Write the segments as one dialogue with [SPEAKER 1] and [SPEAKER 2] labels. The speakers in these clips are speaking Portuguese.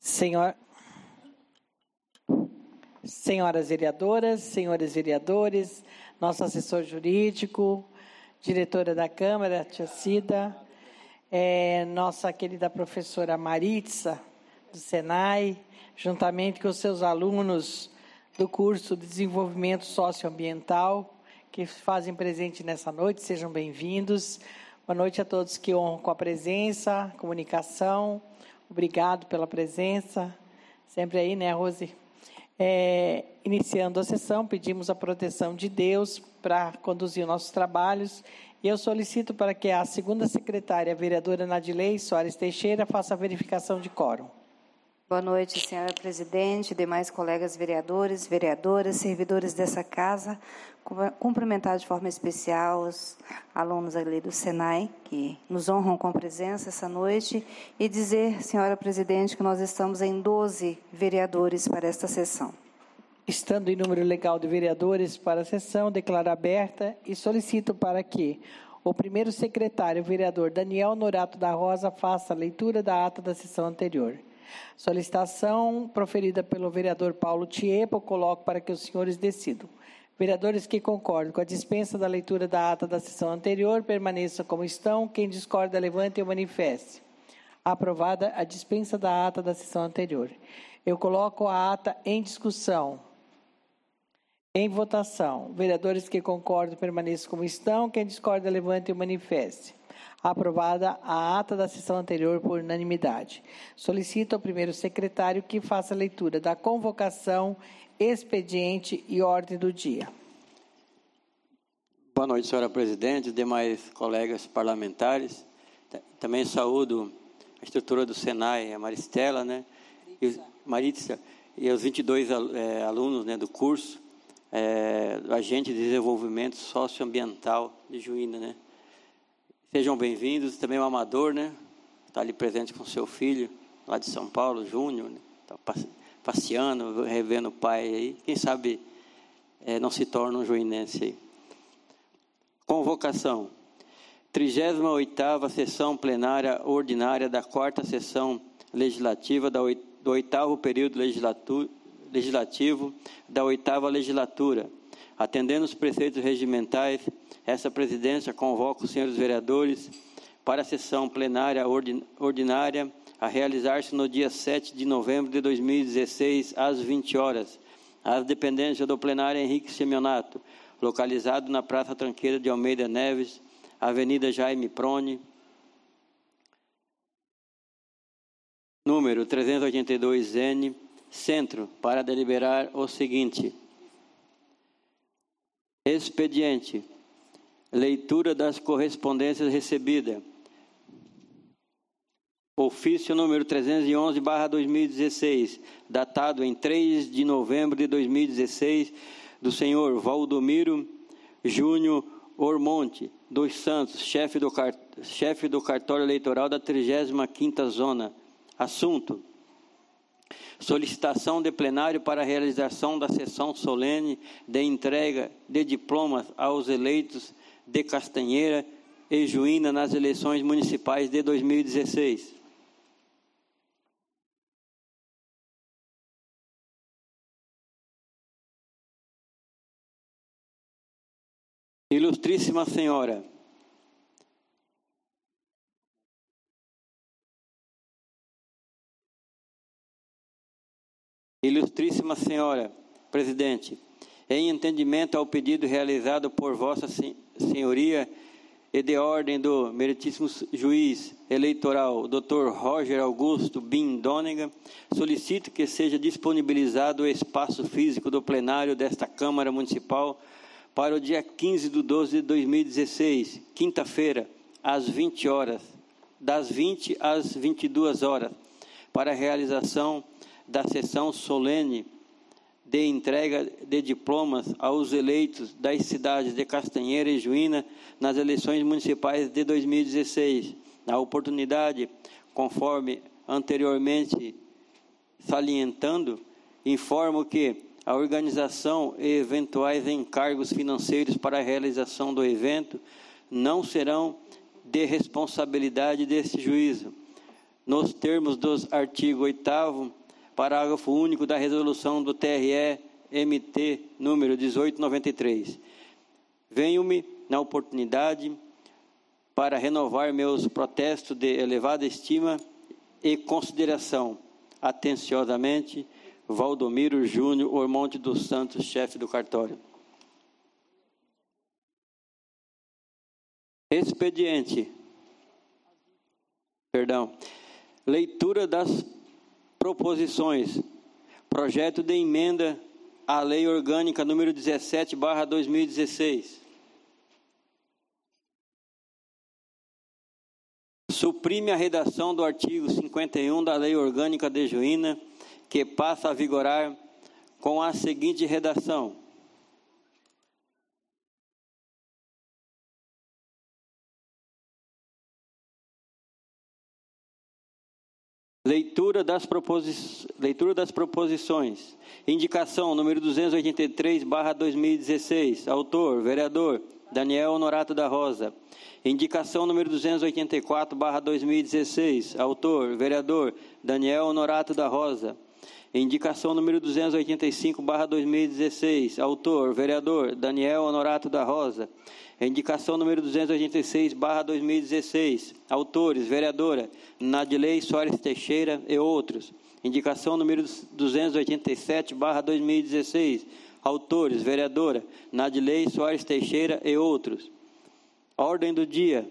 [SPEAKER 1] Senhoras vereadoras, senhores vereadores, nosso assessor jurídico, diretora da Câmara, tia Cida, nossa querida professora Maritza, do Senai, juntamente com os seus alunos do curso de Desenvolvimento Socioambiental, que fazem presente nessa noite, sejam bem-vindos. Boa noite a todos que honram com a presença, comunicação. Obrigado pela presença. Sempre aí, né, Rose? Iniciando a sessão, pedimos a proteção de Deus para conduzir nossos trabalhos. E eu solicito para que a segunda secretária, a vereadora Nadilei Soares Teixeira, faça a verificação de quórum.
[SPEAKER 2] Boa noite, senhora presidente, demais colegas vereadores, vereadoras, servidores dessa casa. Cumprimentar de forma especial os alunos ali do Senai, que nos honram com a presença essa noite, e dizer, senhora presidente, que nós estamos em 12 vereadores para esta sessão.
[SPEAKER 1] Estando em número legal de vereadores para a sessão, declaro aberta e solicito para que o primeiro secretário, o vereador Daniel Norato da Rosa, faça a leitura da ata da sessão anterior. Solicitação proferida pelo vereador Paulo Tiepo, coloco para que os senhores decidam. Vereadores que concordam com a dispensa da leitura da ata da sessão anterior, permaneçam como estão. Quem discorda, levante e o manifeste. Aprovada a dispensa da ata da sessão anterior. Eu coloco a ata em discussão. Em votação. Vereadores que concordam, permaneçam como estão. Quem discorda, levante e o manifeste. Aprovada a ata da sessão anterior por unanimidade. Solicito ao primeiro secretário que faça a leitura da convocação, expediente e ordem do dia.
[SPEAKER 3] Boa noite, senhora presidente, demais colegas parlamentares. Também saúdo a estrutura do Senai, a Maristela, né? Maritza, e os 22 alunos, né, do curso, do Agente de Desenvolvimento Socioambiental de Juína, né? Sejam bem-vindos. Também o Amador, né? Está ali presente com seu filho, lá de São Paulo, Júnior, né? Está passeando, revendo o pai aí. Quem sabe não se torna um juinense aí. Convocação. 38ª sessão plenária ordinária da 4ª sessão legislativa do 8º período legislativo da 8ª legislatura. Atendendo os preceitos regimentais, essa presidência convoca os senhores vereadores para a sessão plenária ordinária a realizar-se no dia 7 de novembro de 2016, às 20 horas, às dependências do plenário Henrique Semionato, localizado na Praça Tranqueira de Almeida Neves, Avenida Jaime Prone, número 382N, Centro, para deliberar o seguinte. Expediente. Leitura das correspondências recebidas. Ofício número 311/2016, datado em 3 de novembro de 2016, do senhor Valdomiro Júnior Ormonte dos Santos, chefe do cartório eleitoral da 35ª Zona. Assunto: solicitação de plenário para a realização da sessão solene de entrega de diplomas aos eleitos de Castanheira e Juína nas eleições municipais de 2016. Ilustríssima Senhora, Ilustríssima Senhora, Presidente, em entendimento ao pedido realizado por Vossa Senhoria e de ordem do meritíssimo juiz eleitoral, Dr. Roger Augusto Bin Donegan, solicito que seja disponibilizado o espaço físico do plenário desta Câmara Municipal para o dia 15 de 12 de 2016, quinta-feira, às 20 horas, das 20 às 22 horas, para a realização da sessão solene de entrega de diplomas aos eleitos das cidades de Castanheira e Juína nas eleições municipais de 2016. Na oportunidade, conforme anteriormente salientando, informo que a organização e eventuais encargos financeiros para a realização do evento não serão de responsabilidade deste juízo, nos termos dos artigos 8º, parágrafo único da resolução do TRE-MT número 1893. Venho-me na oportunidade para renovar meus protestos de elevada estima e consideração. Atenciosamente, Valdomiro Júnior Ormonte dos Santos, chefe do cartório. Expediente. Leitura das proposições. Projeto de emenda à Lei Orgânica número 17/2016. Suprime a redação do artigo 51 da Lei Orgânica de Juína, que passa a vigorar com a seguinte redação: Leitura das proposições. Indicação número 283/2016. Autor, vereador Daniel Honorato da Rosa. Indicação número 284/2016. Autor, vereador Daniel Honorato da Rosa. Indicação número 285/2016. Autor, vereador Daniel Honorato da Rosa. Indicação número 286/2016. Autores, vereadora Nadilei Soares Teixeira e outros. Indicação número 287/2016. Autores, vereadora Nadilei Soares Teixeira e outros. Ordem do dia.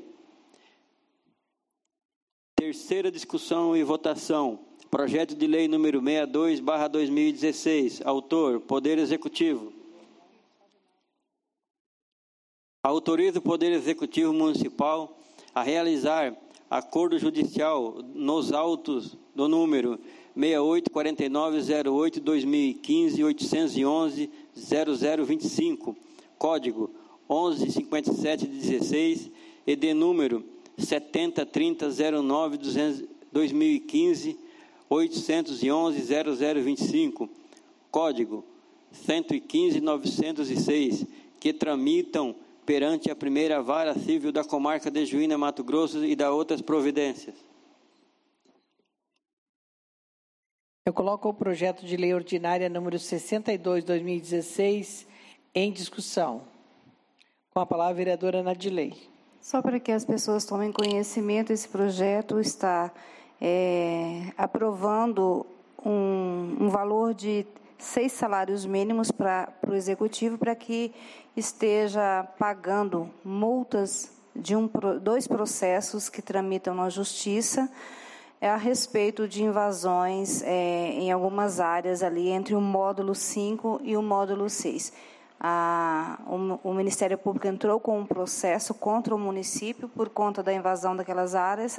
[SPEAKER 3] Terceira discussão e votação. Projeto de lei número 62/2016. Autor, Poder Executivo. Autoriza o Poder Executivo Municipal a realizar acordo judicial nos autos do número 6849/08-2015-811-0025, código 1157-16 e de número 7030-09-2015-811-0025, código 115.906, que tramitam perante a primeira vara civil da comarca de Juína, Mato Grosso, e da outras providências.
[SPEAKER 1] Eu coloco o projeto de lei ordinária número 62/2016 em discussão. Com a palavra a vereadora Nadilei.
[SPEAKER 2] Só para que as pessoas tomem conhecimento, esse projeto está aprovando um valor de 6 salários mínimos para o Executivo, para que esteja pagando multas de 2 processos que tramitam na Justiça a respeito de invasões em algumas áreas ali, entre o módulo 5 e o módulo 6. O Ministério Público entrou com um processo contra o município por conta da invasão daquelas áreas.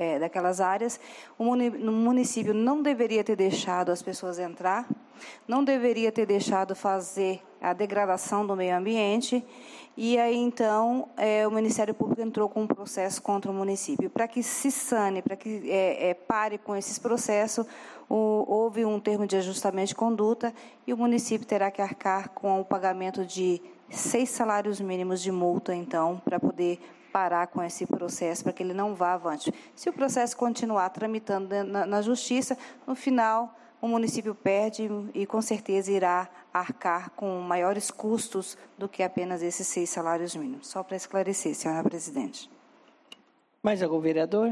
[SPEAKER 2] O município não deveria ter deixado as pessoas entrar, não deveria ter deixado fazer a degradação do meio ambiente, e aí então o Ministério Público entrou com um processo contra o município. Para que se sane, para que pare com esses processos, houve um termo de ajustamento de conduta e o município terá que arcar com o pagamento de 6 salários mínimos de multa, então, para poder parar com esse processo, para que ele não vá avante. Se o processo continuar tramitando na Justiça, no final o município perde e com certeza irá arcar com maiores custos do que apenas esses 6 salários mínimos. Só para esclarecer, senhora presidente.
[SPEAKER 1] Mais algum vereador?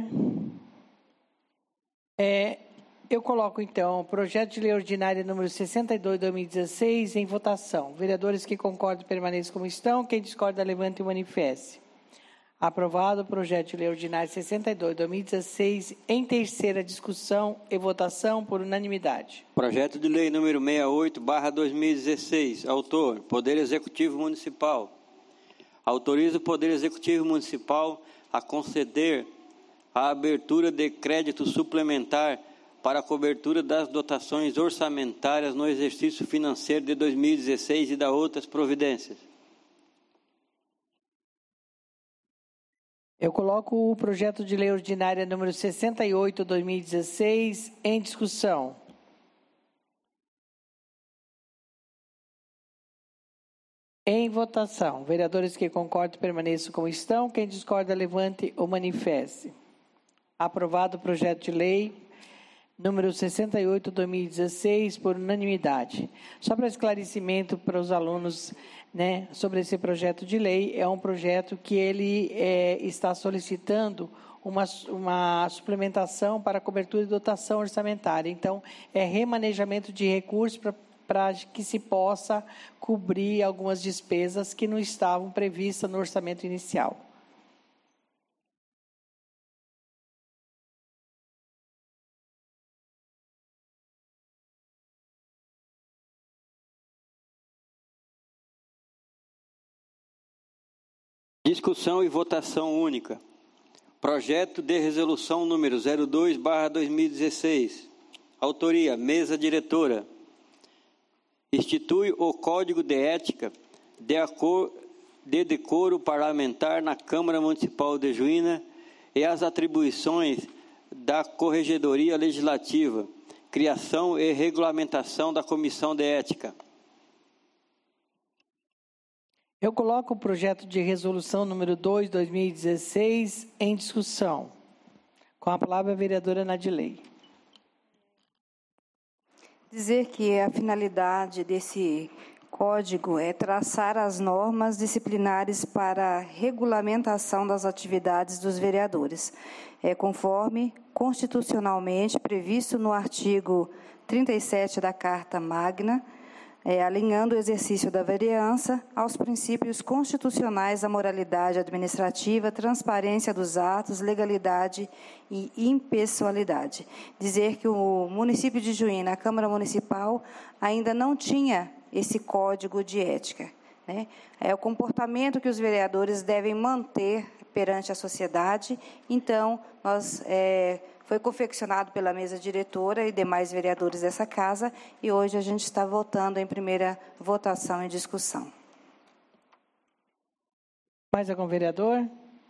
[SPEAKER 1] Eu coloco, então, o projeto de lei ordinária número 62/2016 em votação. Vereadores que concordam permaneçam como estão. Quem discorda, levante e manifeste. Aprovado o projeto de lei ordinária 62/2016 em terceira discussão e votação por unanimidade.
[SPEAKER 3] Projeto de lei número 68/2016. Autor, Poder Executivo Municipal. Autoriza o Poder Executivo Municipal a conceder a abertura de crédito suplementar para a cobertura das dotações orçamentárias no exercício financeiro de 2016 e da outras providências.
[SPEAKER 1] Eu coloco o projeto de lei ordinária número 68/2016 em discussão. Em votação. Vereadores que concordam permaneçam como estão. Quem discorda, levante ou manifeste. Aprovado o projeto de lei número 68/2016 por unanimidade. Só para esclarecimento para os alunos, né, sobre esse projeto de lei, é um projeto que ele está solicitando uma suplementação para cobertura e dotação orçamentária. Então, é remanejamento de recursos para que se possa cobrir algumas despesas que não estavam previstas no orçamento inicial.
[SPEAKER 3] Discussão e votação única. Projeto de resolução número 02/2016. Autoria, mesa diretora. Institui o Código de Ética de Decoro Parlamentar na Câmara Municipal de Juína e as atribuições da Corregedoria Legislativa, criação e regulamentação da Comissão de Ética.
[SPEAKER 1] Eu coloco o projeto de resolução número 2/2016 em discussão. Com a palavra a vereadora Nadilei.
[SPEAKER 2] Dizer que a finalidade desse código é traçar as normas disciplinares para a regulamentação das atividades dos vereadores, conforme constitucionalmente previsto no artigo 37 da Carta Magna, alinhando o exercício da vereança aos princípios constitucionais da moralidade administrativa, transparência dos atos, legalidade e impessoalidade. Dizer que o município de Juína, a Câmara Municipal, ainda não tinha esse código de ética, né? É o comportamento que os vereadores devem manter perante a sociedade. Então, foi confeccionado pela mesa diretora e demais vereadores dessa casa, e hoje a gente está votando em primeira votação e discussão.
[SPEAKER 1] Mais algum vereador?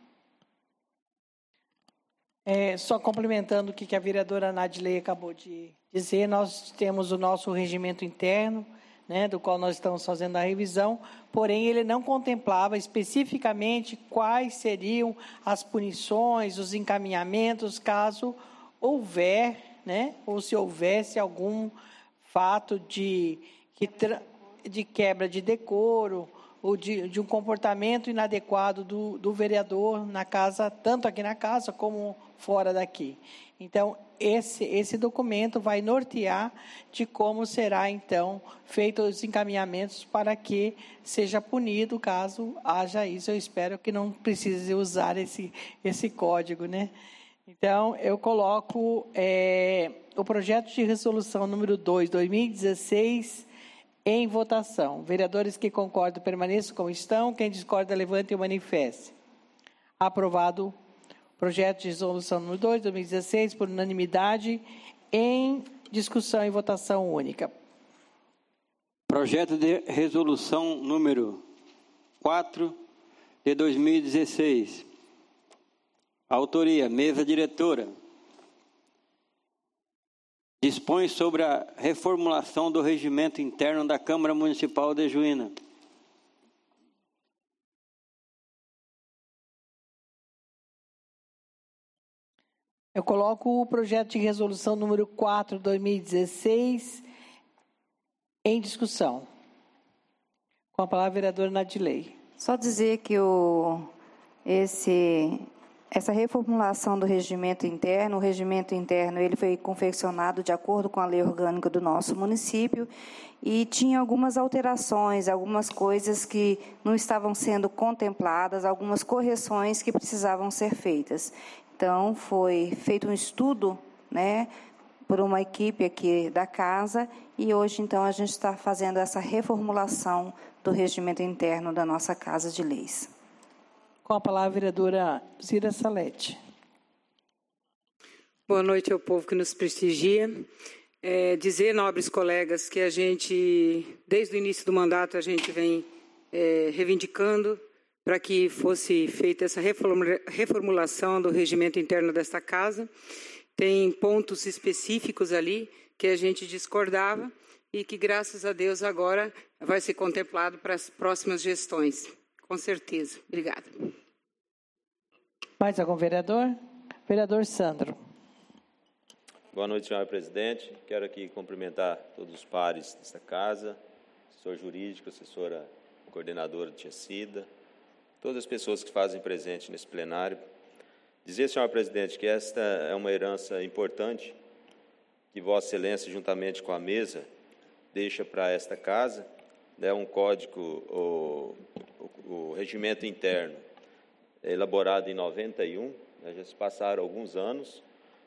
[SPEAKER 1] Só complementando o que a vereadora Nadilei acabou de dizer, nós temos o nosso regimento interno, né, do qual nós estamos fazendo a revisão, porém ele não contemplava especificamente quais seriam as punições, os encaminhamentos, caso houver, né, ou se houvesse algum fato de quebra de decoro ou de um comportamento inadequado do vereador na casa, tanto aqui na casa como fora daqui. Então, esse documento vai nortear de como será, então, feito os encaminhamentos para que seja punido caso haja isso. Eu espero que não precise usar esse código, né? Então, eu coloco o projeto de resolução número 2/2016 em votação. Vereadores que concordam, permaneçam como estão. Quem discorda, levante e manifeste. Aprovado o projeto de resolução número 2/2016 por unanimidade em discussão e votação única.
[SPEAKER 3] Projeto de resolução número 4 de 2016. Autoria, mesa diretora. Dispõe sobre a reformulação do regimento interno da Câmara Municipal de Juína.
[SPEAKER 1] Eu coloco o projeto de resolução número 4/2016 em discussão. Com a palavra a vereadora Nadilei.
[SPEAKER 2] Só dizer que essa reformulação do regimento interno, o regimento interno ele foi confeccionado de acordo com a lei orgânica do nosso município e tinha algumas alterações, algumas coisas que não estavam sendo contempladas, algumas correções que precisavam ser feitas. Então, foi feito um estudo, né, por uma equipe aqui da casa, e hoje, então, a gente está fazendo essa reformulação do regimento interno da nossa Casa de Leis.
[SPEAKER 1] Com a palavra, a vereadora Zira Salete.
[SPEAKER 4] Boa noite ao povo que nos prestigia. Dizer, nobres colegas, que a gente, desde o início do mandato, a gente vem reivindicando para que fosse feita essa reformulação do regimento interno desta casa. Tem pontos específicos ali que a gente discordava e que, graças a Deus, agora vai ser contemplado para as próximas gestões. Com certeza. Obrigada.
[SPEAKER 1] Mais algum vereador? Vereador Sandro.
[SPEAKER 5] Boa noite, senhora presidente. Quero aqui cumprimentar todos os pares desta casa, assessor jurídico, assessora coordenadora Tia Cida, todas as pessoas que fazem presente nesse plenário. Dizer, senhora presidente, que esta é uma herança importante que Vossa Excelência, juntamente com a mesa, deixa para esta casa, né, um código, o regimento interno, elaborado em 91, né, já se passaram alguns anos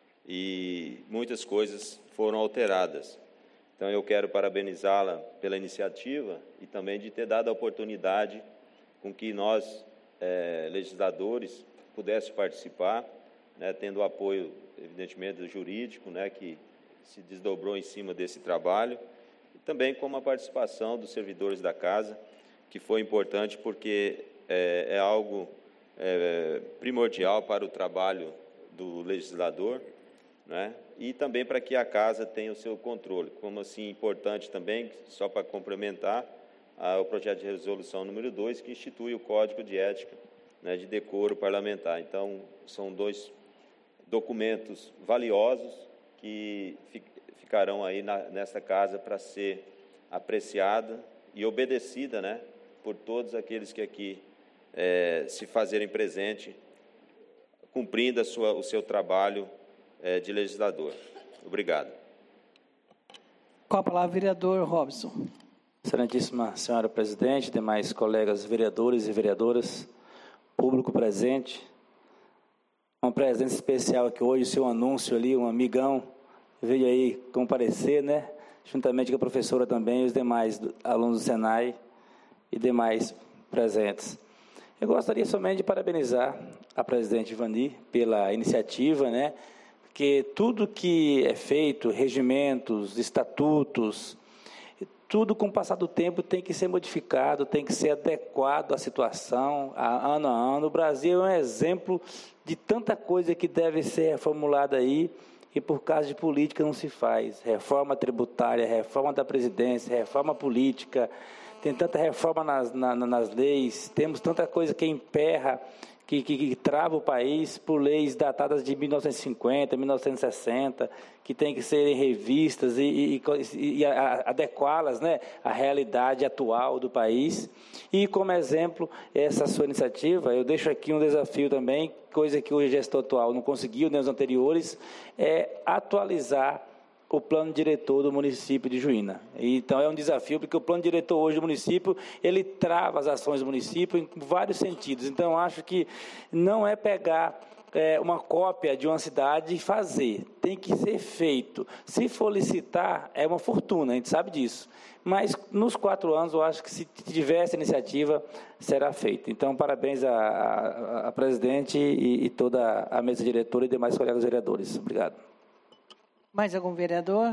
[SPEAKER 5] e muitas coisas foram alteradas. Então, eu quero parabenizá-la pela iniciativa e também de ter dado a oportunidade com que nós, legisladores, pudéssemos participar, né, tendo o apoio, evidentemente, do jurídico, né, que se desdobrou em cima desse trabalho, e também com a participação dos servidores da casa, que foi importante porque é algo primordial para o trabalho do legislador, né? E também para que a casa tenha o seu controle. Como assim, importante também, só para complementar, o projeto de resolução número 2, que institui o Código de Ética, né, de Decoro Parlamentar. Então, são 2 documentos valiosos que ficarão aí nesta casa para ser apreciada e obedecida, né, por todos aqueles que aqui se fazerem presente, cumprindo o seu trabalho de legislador. Obrigado.
[SPEAKER 1] Com a palavra, vereador Robson.
[SPEAKER 6] Excelentíssima senhora presidente, demais colegas vereadores e vereadoras, público presente, uma presença especial aqui hoje, o seu anúncio ali, um amigão, veio aí comparecer, né? Juntamente com a professora também, e os demais alunos do Senai e demais presentes. Eu gostaria somente de parabenizar a presidente Ivani pela iniciativa, né? Porque tudo que é feito, regimentos, estatutos, tudo com o passar do tempo tem que ser modificado, tem que ser adequado à situação, ano a ano. O Brasil é um exemplo de tanta coisa que deve ser reformulada aí e por causa de política não se faz. Reforma tributária, reforma da presidência, reforma política, tem tanta reforma nas leis, temos tanta coisa que emperra, que trava o país por leis datadas de 1950, 1960, que tem que serem revistas e adequá-las, né, à realidade atual do país. E, como exemplo, essa sua iniciativa, eu deixo aqui um desafio também, coisa que hoje a gestão atual não conseguiu, nem os anteriores, é atualizar o plano diretor do município de Juína. Então, é um desafio, porque o plano diretor hoje do município, ele trava as ações do município em vários sentidos. Então, eu acho que não é pegar uma cópia de uma cidade e fazer. Tem que ser feito. Se for licitar, é uma fortuna, a gente sabe disso. Mas, nos 4 anos, eu acho que se tiver essa iniciativa, será feito. Então, parabéns à presidente e toda a mesa diretora e demais colegas vereadores. Obrigado.
[SPEAKER 1] Mais algum vereador?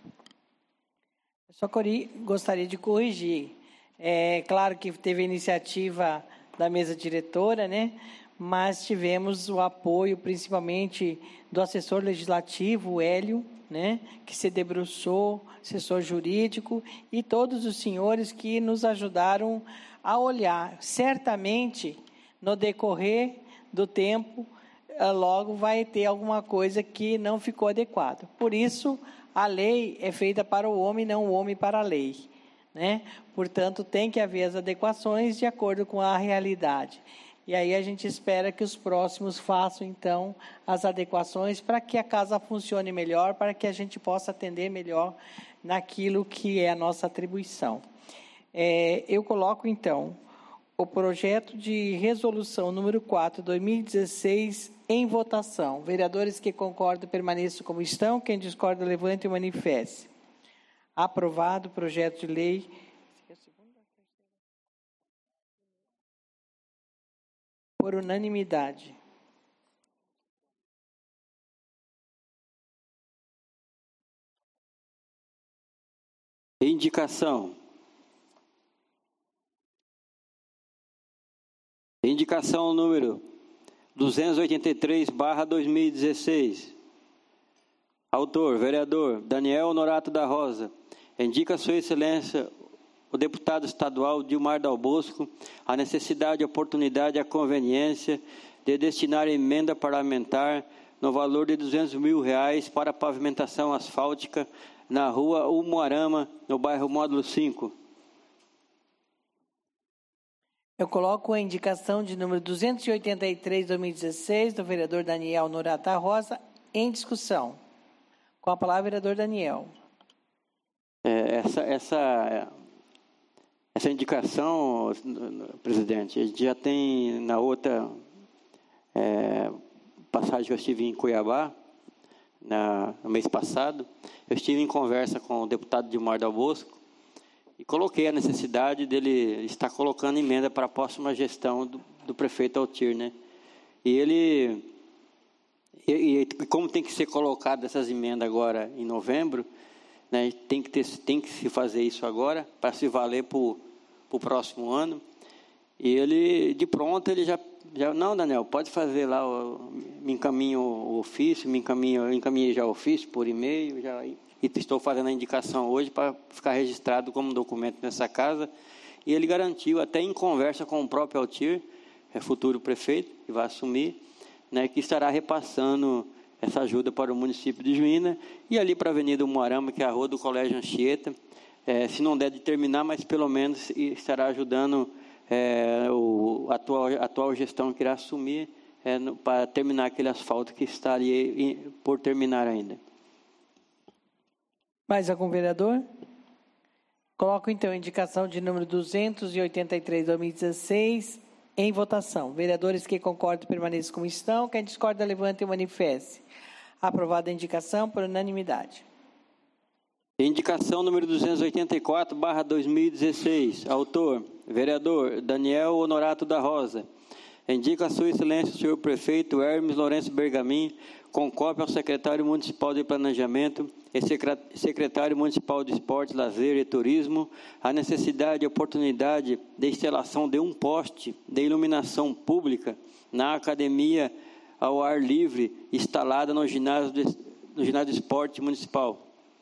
[SPEAKER 1] Eu só gostaria de corrigir. É claro que teve a iniciativa da mesa diretora, né? Mas tivemos o apoio, principalmente, do assessor legislativo, o Hélio, né? Que se debruçou, assessor jurídico, e todos os senhores que nos ajudaram a olhar. Certamente, no decorrer do tempo, logo vai ter alguma coisa que não ficou adequada. Por isso, a lei é feita para o homem, não o homem para a lei, né? Portanto, tem que haver as adequações de acordo com a realidade. E aí a gente espera que os próximos façam, então, as adequações para que a casa funcione melhor, para que a gente possa atender melhor naquilo que é a nossa atribuição. Eu coloco, então, o projeto de resolução número 4, 2016, em votação. Vereadores que concordam, permaneçam como estão. Quem discorda, levante e manifeste. Aprovado o projeto de lei. Por unanimidade.
[SPEAKER 3] Indicação. Indicação número 283/2016. Autor, vereador Daniel Honorato da Rosa. Indica a sua excelência, o deputado estadual Dilmar Dal Bosco, a necessidade, a oportunidade e a conveniência de destinar emenda parlamentar no valor de R$200 mil para pavimentação asfáltica na rua Umuarama, no bairro Módulo 5.
[SPEAKER 1] Eu coloco a indicação de número 283, 2016, do vereador Daniel Norato da Rosa, em discussão. Com a palavra, vereador Daniel.
[SPEAKER 3] Essa indicação, presidente, a gente já tem na outra passagem que eu estive em Cuiabá, no mês passado, eu estive em conversa com o deputado Dilmar Dal Bosco e coloquei a necessidade dele estar colocando emenda para a próxima gestão do prefeito Altir, né? E como tem que ser colocado essas emendas agora em novembro, né, tem que se fazer isso agora para se valer para o próximo ano. E ele, de pronto, ele já não, Daniel, pode fazer lá, me encaminho o ofício, encaminhei já o ofício por e-mail, e estou fazendo a indicação hoje para ficar registrado como documento nessa casa. E ele garantiu, até em conversa com o próprio Altir, futuro prefeito, que vai assumir, né, que estará repassando essa ajuda para o município de Juína e ali para a Avenida Umuarama, que é a rua do Colégio Anchieta. Se não der de terminar, mas pelo menos estará ajudando a atual gestão que irá assumir para terminar aquele asfalto que está ali por terminar ainda.
[SPEAKER 1] Mais algum vereador? Coloco, então, a indicação de número 283, 2016, em votação. Vereadores que concordam permaneçam como estão. Quem discorda, levante e manifeste. Aprovada a indicação por unanimidade.
[SPEAKER 3] Indicação número 284/2016. Autor, vereador Daniel Honorato da Rosa. Indica a sua excelência o senhor prefeito Hermes Lourenço Bergamin, com cópia ao secretário municipal de Planejamento e secretário municipal de Esporte, Lazer e Turismo, a necessidade e oportunidade de instalação de um poste de iluminação pública na academia ao ar livre instalada no ginásio de esporte municipal.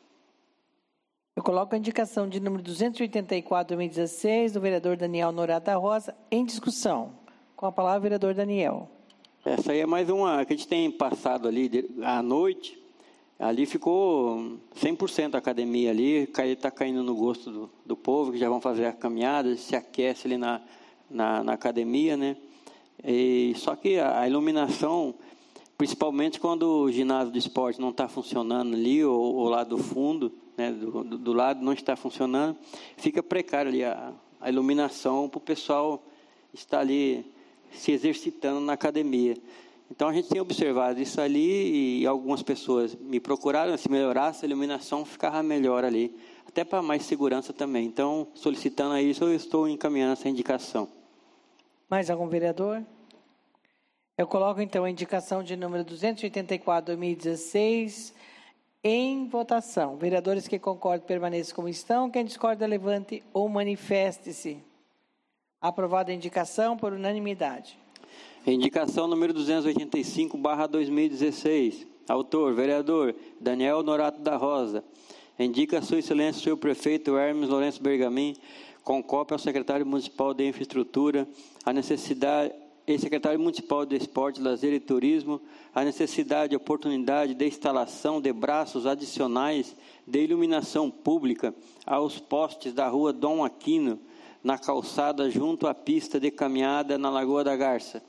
[SPEAKER 1] Eu coloco a indicação de número 284, 2016, do vereador Daniel Norato da Rosa, em discussão. Com a palavra, vereador Daniel.
[SPEAKER 3] Essa aí é mais uma que a gente tem passado ali à noite. Ali ficou 100% a academia ali, está caindo no gosto do povo, que já vão fazer a caminhada, se aquece ali na academia, né? Só que a iluminação, principalmente quando o ginásio de esporte não está funcionando ali, ou lá do fundo, né, do lado não está funcionando, fica precário ali a iluminação para o pessoal estar ali se exercitando na academia. Então, a gente tem observado isso ali e algumas pessoas me procuraram, se melhorasse a iluminação, ficava melhor ali, até para mais segurança também. Então, solicitando isso, eu estou encaminhando essa indicação.
[SPEAKER 1] Mais algum vereador? Eu coloco, então, a indicação de número 284, 2016, em votação. Vereadores que concordam, permaneçam como estão. Quem discorda, levante ou manifeste-se. Aprovada a indicação por unanimidade.
[SPEAKER 3] Indicação número 285/2016. Autor, vereador Daniel Norato da Rosa. Indica a sua excelência o senhor prefeito Hermes Lourenço Bergamin, com cópia ao secretário municipal de Infraestrutura, a necessidade, e secretário municipal de Esporte, Lazer e Turismo, a necessidade e oportunidade de instalação de braços adicionais de iluminação pública aos postes da rua Dom Aquino, na calçada junto à pista de caminhada na Lagoa da Garça.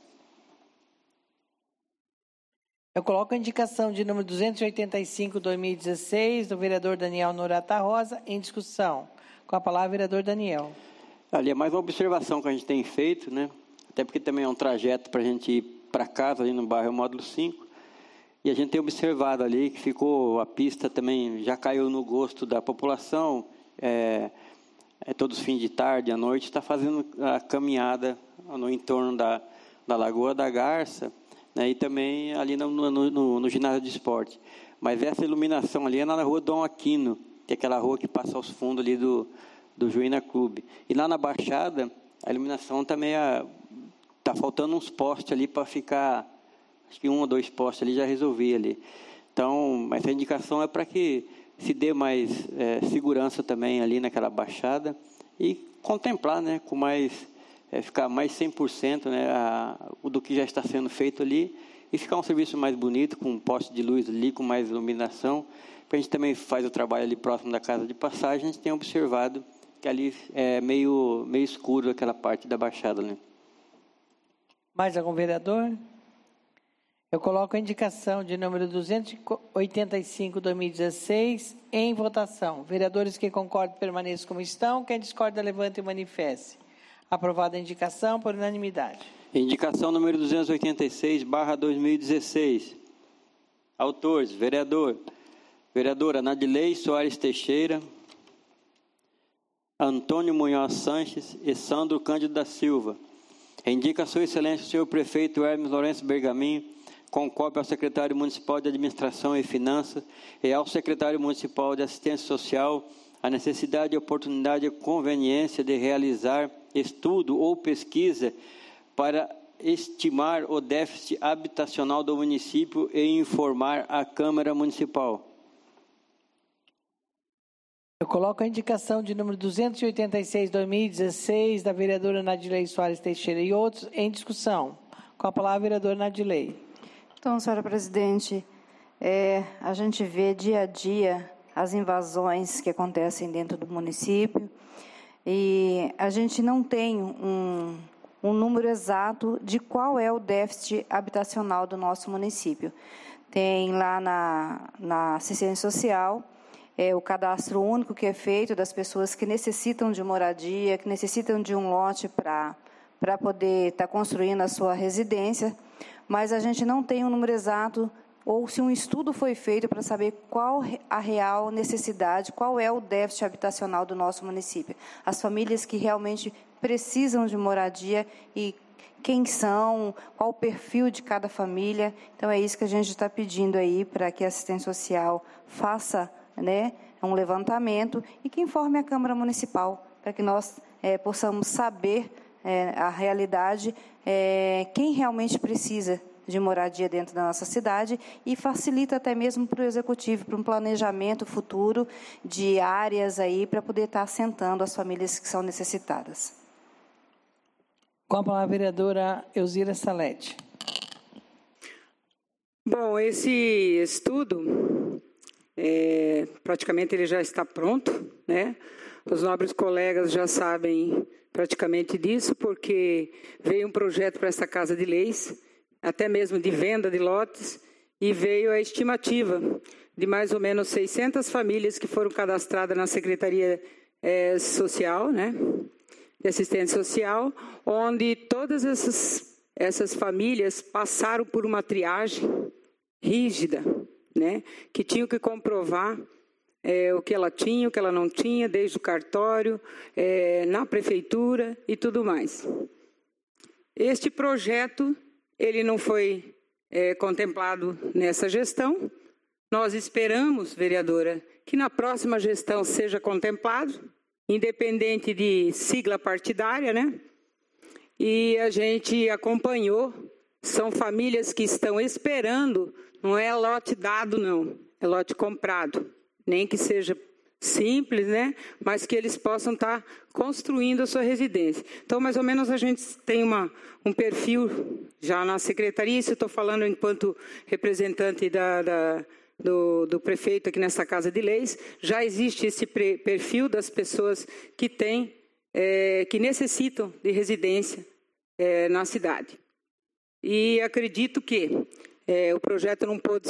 [SPEAKER 1] Eu coloco a indicação de número 285, 2016, do vereador Daniel Norato da Rosa, em discussão. Com a palavra, vereador Daniel.
[SPEAKER 3] Ali é mais uma observação que a gente tem feito, né? Até porque também é um trajeto para a gente ir para casa, ali no bairro Módulo 5. E a gente tem observado ali que a pista também já caiu no gosto da população. Todos os fins de tarde, à noite, está fazendo a caminhada no entorno da Lagoa da Garça, né, e também ali no ginásio de esporte. Mas essa iluminação ali é na rua Dom Aquino, que é aquela rua que passa aos fundos ali do Juína Clube. E lá na Baixada, a iluminação também está faltando uns postes ali para ficar, acho que 1 ou 2 postes ali já resolvi ali. Então, essa indicação é para que se dê mais segurança também ali naquela Baixada e contemplar, né, com mais, ficar mais 100%, né, do que já está sendo feito ali e ficar um serviço mais bonito, com um poste de luz ali, com mais iluminação. A gente também faz o trabalho ali próximo da casa de passagem, a gente tem observado que ali é meio escuro aquela parte da Baixada, né?
[SPEAKER 1] Mais algum vereador? Eu coloco a indicação de número 285, 2016, em votação. Vereadores que concordam permaneçam como estão. Quem discorda, levante e manifeste. Aprovada a indicação por unanimidade.
[SPEAKER 3] Indicação número 286/2016. Autores: vereadora Nadilei Soares Teixeira, Antônio Munhoz Sanches e Sandro Cândido da Silva. Indica a sua excelência o senhor prefeito Hermes Lourenço Bergamin, com cópia ao secretário municipal de Administração e Finanças e ao secretário municipal de Assistência Social, a necessidade, oportunidade e conveniência de realizar estudo ou pesquisa para estimar o déficit habitacional do município e informar a Câmara Municipal.
[SPEAKER 1] Eu coloco a indicação de número 286, 2016, da vereadora Nadilei Soares Teixeira e outros em discussão. Com a palavra, a vereadora Nadilei.
[SPEAKER 2] Então, senhora presidente, a gente vê dia a dia as invasões que acontecem dentro do município e a gente não tem um número exato de qual é o déficit habitacional do nosso município. Tem lá na assistência social o cadastro único que é feito das pessoas que necessitam de moradia, que necessitam de um lote para poder estar construindo a sua residência, mas a gente não tem um número exato ou se um estudo foi feito para saber qual a real necessidade, qual é o déficit habitacional do nosso município. As famílias que realmente precisam de moradia e quem são, qual o perfil de cada família. Então, é isso que a gente está pedindo aí para que a assistência social faça, um levantamento e que informe a Câmara Municipal, para que nós possamos saber a realidade, quem realmente precisa de moradia dentro da nossa cidade e facilita até mesmo para o Executivo, para um planejamento futuro de áreas aí para poder estar assentando as famílias que são necessitadas.
[SPEAKER 1] Com a palavra, a vereadora Elzira Salete.
[SPEAKER 4] Bom, esse estudo, praticamente ele já está pronto, né? Os nobres colegas já sabem praticamente disso, porque veio um projeto para essa Casa de Leis, até mesmo de venda de lotes, e veio a estimativa de mais ou menos 600 famílias que foram cadastradas na Secretaria Social, né, de Assistência Social, onde todas essas famílias passaram por uma triagem rígida, né, que tinham que comprovar o que ela tinha, o que ela não tinha, desde o cartório, na prefeitura e tudo mais. Este projeto, ele não foi contemplado nessa gestão. Nós esperamos, vereadora, que na próxima gestão seja contemplado, independente de sigla partidária, né? E a gente acompanhou, são famílias que estão esperando, não é lote dado, não, é lote comprado. Nem que seja simples, né? Mas que eles possam estar construindo a sua residência. Então, mais ou menos, a gente tem um perfil já na secretaria, isso eu estou falando enquanto representante do prefeito aqui nessa Casa de Leis, já existe esse perfil das pessoas que têm, que necessitam de residência na cidade. E acredito que o projeto não pôde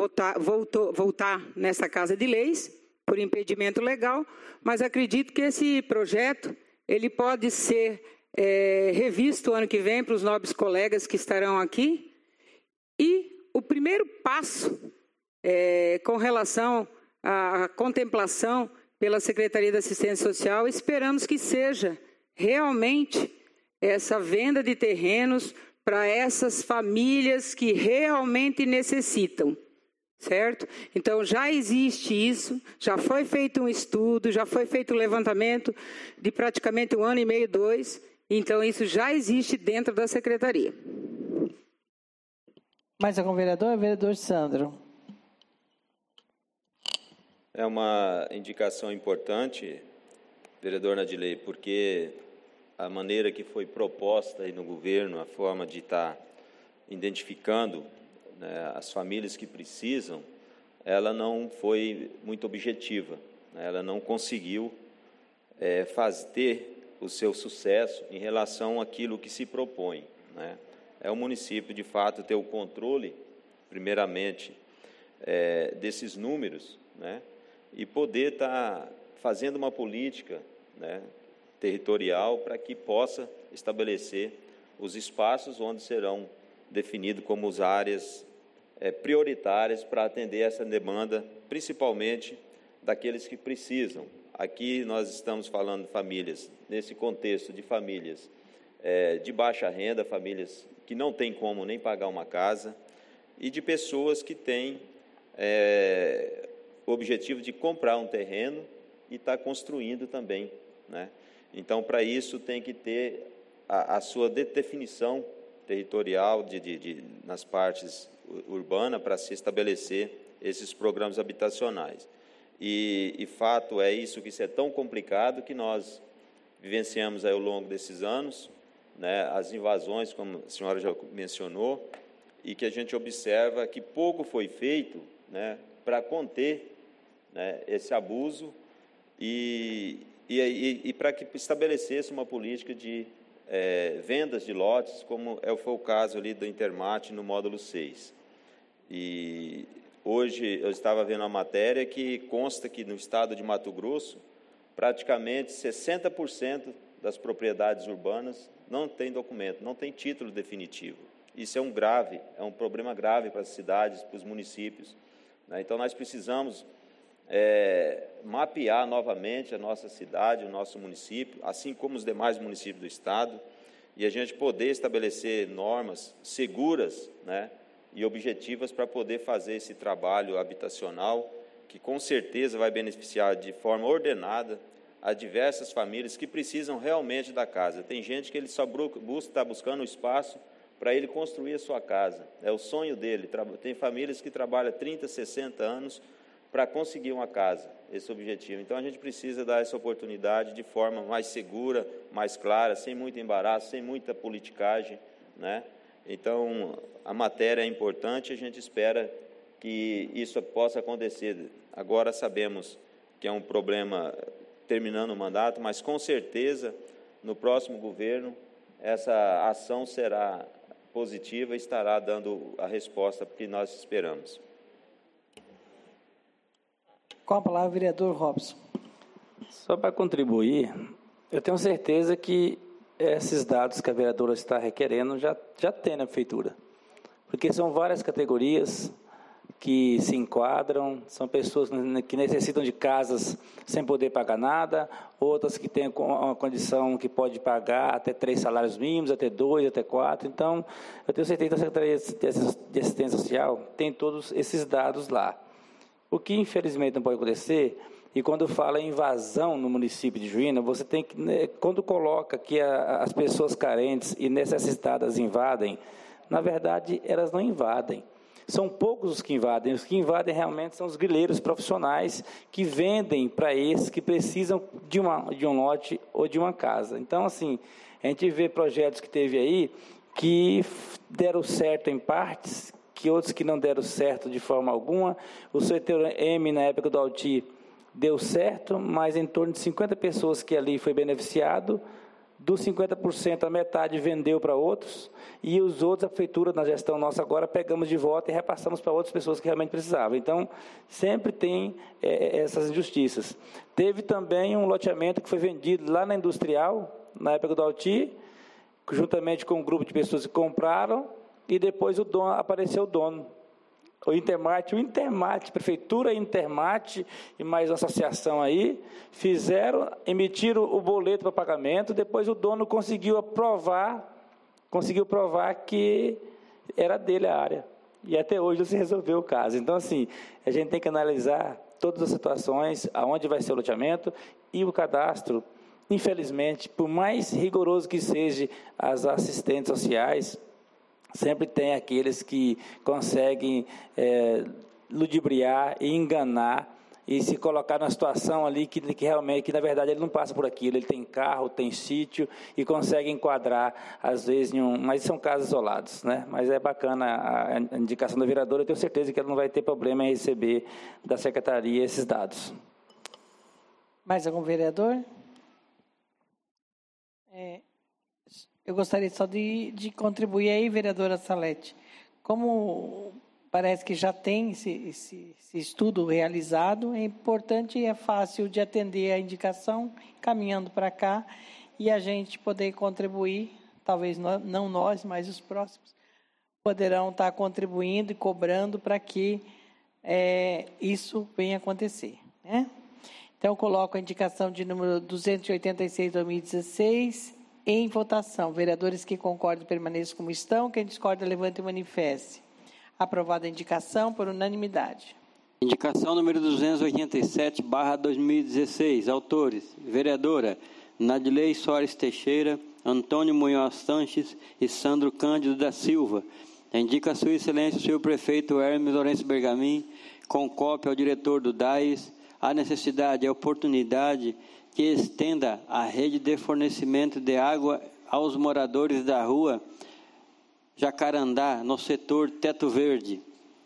[SPEAKER 4] voltar nessa Casa de Leis, por impedimento legal, mas acredito que esse projeto ele pode ser revisto ano que vem para os nobres colegas que estarão aqui. E o primeiro passo com relação à contemplação pela Secretaria da Assistência Social, esperamos que seja realmente essa venda de terrenos para essas famílias que realmente necessitam, certo? Então, já existe isso, já foi feito um estudo, já foi feito um levantamento de praticamente 1 ano e meio, 2, então isso já existe dentro da Secretaria.
[SPEAKER 1] Mais algum vereador? Vereador Sandro.
[SPEAKER 5] É uma indicação importante, vereador Nadilei, porque a maneira que foi proposta aí no governo, a forma de estar identificando né, as famílias que precisam, ela não foi muito objetiva, né, ela não conseguiu ter o seu sucesso em relação àquilo que se propõe, né. É o município, de fato, ter o controle, primeiramente, desses números, né, e poder estar fazendo uma política, né, territorial para que possa estabelecer os espaços onde serão definidos como as áreas prioritárias para atender essa demanda, principalmente daqueles que precisam. Aqui nós estamos falando de famílias, nesse contexto de famílias de baixa renda, famílias que não têm como nem pagar uma casa, e de pessoas que têm o objetivo de comprar um terreno e estar construindo também, né? Então, para isso, tem que ter a sua definição territorial nas partes urbanas para se estabelecer esses programas habitacionais. E fato é isso, que isso é tão complicado que nós vivenciamos aí ao longo desses anos, né, as invasões, como a senhora já mencionou, e que a gente observa que pouco foi feito, né, para conter, né, esse abuso e para que estabelecesse uma política de vendas de lotes, como foi o caso ali do Intermate no módulo 6. E hoje eu estava vendo uma matéria que consta que no estado de Mato Grosso, praticamente 60% das propriedades urbanas não tem documento, não tem título definitivo. Isso é um problema grave para as cidades, para os municípios, né? Então, nós precisamos mapear novamente a nossa cidade, o nosso município, assim como os demais municípios do estado, e a gente poder estabelecer normas seguras, né, e objetivas para poder fazer esse trabalho habitacional, que com certeza vai beneficiar de forma ordenada a diversas famílias que precisam realmente da casa. Tem gente que ele só está buscando espaço para ele construir a sua casa, é o sonho dele. Tem famílias que trabalham 30, 60 anos para conseguir uma casa, esse objetivo. Então, a gente precisa dar essa oportunidade de forma mais segura, mais clara, sem muito embaraço, sem muita politicagem, né? Então, a matéria é importante, a gente espera que isso possa acontecer. Agora sabemos que é um problema terminando o mandato, mas com certeza, no próximo governo, essa ação será positiva e estará dando a resposta que nós esperamos.
[SPEAKER 1] Com a palavra, o vereador Robson.
[SPEAKER 6] Só para contribuir, eu tenho certeza que esses dados que a vereadora está requerendo já tem na prefeitura, porque são várias categorias que se enquadram, são pessoas que necessitam de casas sem poder pagar nada, outras que têm uma condição que pode pagar até 3 salários mínimos, até 2, até 4. Então, eu tenho certeza que a Secretaria de Assistência Social tem todos esses dados lá. O que, infelizmente, não pode acontecer, e quando fala em invasão no município de Juína, você tem que, quando coloca que as pessoas carentes e necessitadas invadem, na verdade, elas não invadem. São poucos os que invadem realmente são os grileiros profissionais que vendem para esses que precisam de um lote ou de uma casa. Então, assim, a gente vê projetos que teve aí que deram certo em partes, que outros que não deram certo de forma alguma. O setor M, na época do Alti, deu certo, mas em torno de 50 pessoas que ali foi beneficiado. Dos 50%, a metade vendeu para outros, e os outros, a prefeitura, na gestão nossa agora, pegamos de volta e repassamos para outras pessoas que realmente precisavam. Então, sempre tem essas injustiças. Teve também um loteamento que foi vendido lá na Industrial, na época do Alti, juntamente com um grupo de pessoas que compraram, e depois apareceu o dono. O Intermate, Prefeitura Intermate e mais uma associação aí, emitiram o boleto para pagamento, depois o dono conseguiu provar que era dele a área. E até hoje não se resolveu o caso. Então, assim, a gente tem que analisar todas as situações, aonde vai ser o loteamento, e o cadastro, infelizmente, por mais rigoroso que seja as assistentes sociais, sempre tem aqueles que conseguem ludibriar e enganar e se colocar numa situação ali que realmente, que na verdade ele não passa por aquilo, ele tem carro, tem sítio e consegue enquadrar, às vezes, mas são casos isolados, né? Mas é bacana a indicação da vereadora, eu tenho certeza que ela não vai ter problema em receber da secretaria esses dados.
[SPEAKER 1] Mais algum vereador? Eu gostaria só de contribuir aí, vereadora Salete. Como parece que já tem esse estudo realizado, é importante e é fácil de atender a indicação, caminhando para cá, e a gente poder contribuir, talvez não nós, mas os próximos, poderão estar contribuindo e cobrando para que isso venha acontecer, né? Então, eu coloco a indicação de número 286/2016 em votação. Vereadores que concordam permaneçam como estão, quem discorda levante e manifeste. Aprovada a indicação por unanimidade.
[SPEAKER 3] Indicação número 287/2016. Autores: vereadora Nadilei Soares Teixeira, Antônio Munhoz Sanches e Sandro Cândido da Silva. Indica Sua Excelência o senhor prefeito Hermes Lourenço Bergamin, com cópia ao diretor do DAIS, a necessidade e a oportunidade que estenda a rede de fornecimento de água aos moradores da rua Jacarandá, no setor Teto Verde.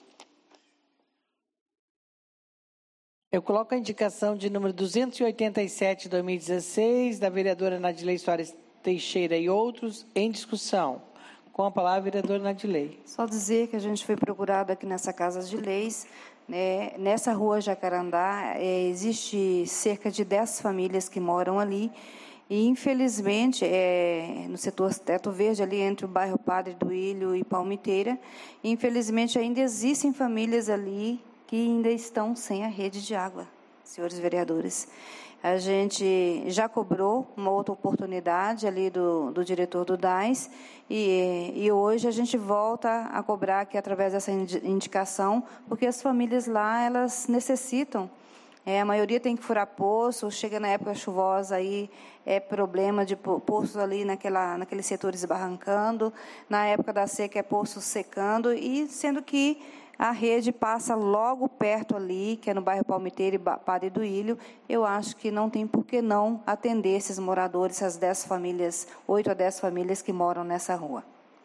[SPEAKER 1] Eu coloco a indicação de número 287/2016, da vereadora Nadilei Soares Teixeira e outros, em discussão. Com a palavra, vereadora Nadilei.
[SPEAKER 2] Só dizer que a gente foi procurado aqui nessa Casa de Leis, né? Nessa rua Jacarandá, existe cerca de 10 famílias que moram ali, e infelizmente, no setor Teto Verde, ali entre o bairro Padre Duílio e Palmiteira, infelizmente ainda existem famílias ali que ainda estão sem a rede de água, senhores vereadores. A gente já cobrou uma outra oportunidade ali do diretor do DAIS e hoje a gente volta a cobrar aqui através dessa indicação, porque as famílias lá, elas necessitam. A maioria tem que furar poço, chega na época chuvosa, aí é problema de poços ali naqueles setores barrancando, na época da seca é poço secando, e sendo que a rede passa logo perto ali, que é no bairro Palmiteira e Padre Duílio. Eu acho que não tem por que não atender esses moradores, essas 10 famílias, 8 a 10 famílias que moram nessa rua.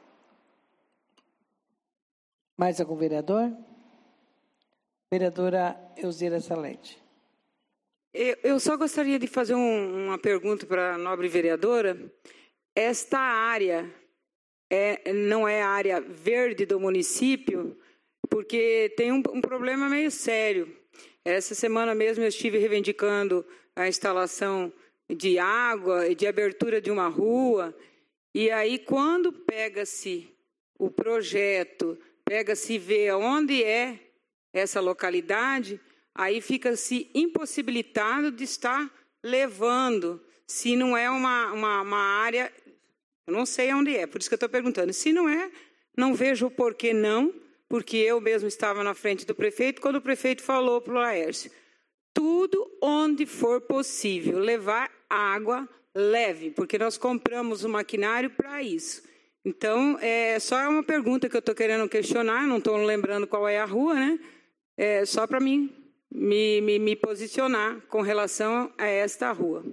[SPEAKER 1] Mais algum vereador? Vereadora Elzira Salete.
[SPEAKER 4] Eu só gostaria de fazer uma pergunta para a nobre vereadora. Esta área não é a área verde do município, porque tem um problema meio sério. Essa semana mesmo eu estive reivindicando a instalação de água e de abertura de uma rua, e aí quando pega-se o projeto, pega-se ver onde é essa localidade, aí fica-se impossibilitado de estar levando, se não é uma área, eu não sei onde é, por isso que eu estou perguntando. Se não é, não vejo o porquê não, porque eu mesmo estava na frente do prefeito, quando o prefeito falou para o Laércio, tudo onde for possível levar água, leve, porque nós compramos o maquinário para isso. Então, só é uma pergunta que eu estou querendo questionar, não estou lembrando qual é a rua, né? Só para mim me posicionar com relação a esta rua.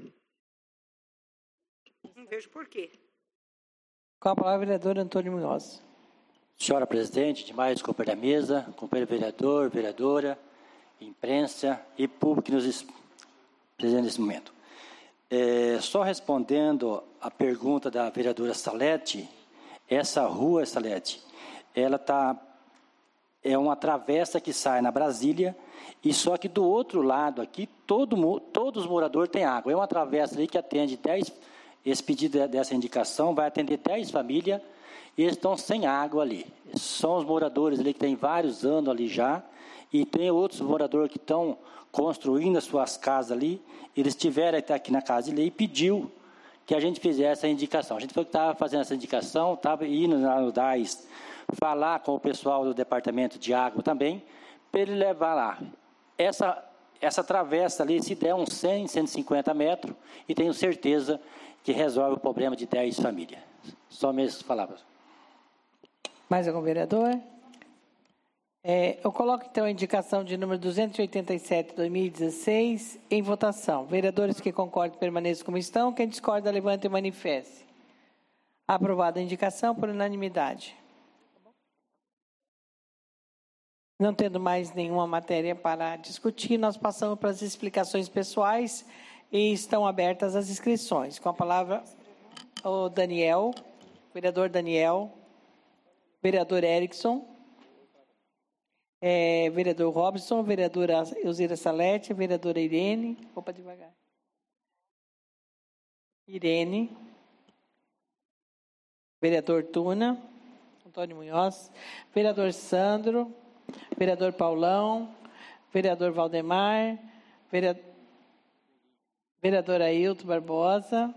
[SPEAKER 4] Não vejo porquê.
[SPEAKER 1] Com a palavra, vereador Antônio Munhoz.
[SPEAKER 7] Senhora presidente, demais companheiros da mesa, companheiro vereador, vereadora, imprensa e público que nos presente nesse momento. Só respondendo a pergunta da vereadora Salete, essa rua, Salete, ela é uma travessa que sai na Brasília, e só que do outro lado aqui, todos os moradores têm água. É uma travessa ali que atende 10, esse pedido dessa indicação vai atender 10 famílias, e eles estão sem água ali. São os moradores ali que têm vários anos ali já, e tem outros moradores que estão construindo as suas casas ali. Eles tiveram até aqui na Casa de Lei e pediu que a gente fizesse a indicação. A gente foi que estava fazendo essa indicação, estava indo lá no DAIS falar com o pessoal do Departamento de Água também, para ele levar lá. Essa travessa ali, se der uns 100, 150 metros, e tenho certeza que resolve o problema de 10 famílias. Só mesmo palavras.
[SPEAKER 1] Mais algum vereador? Eu coloco, então, a indicação de número 287, 2016, em votação. Vereadores que concordam, permaneçam como estão. Quem discorda, levante e manifeste. Aprovada a indicação por unanimidade. Não tendo mais nenhuma matéria para discutir, nós passamos para as explicações pessoais e estão abertas as inscrições. Com a palavra, o Daniel, vereador Daniel, vereador Erickson, vereador Robson, vereadora Elzira Salete, vereadora Irene, opa, devagar. Irene, vereador Tuna, Antônio Munhoz, vereador Sandro, vereador Paulão, vereador Valdemar, vereador Ailton Barbosa,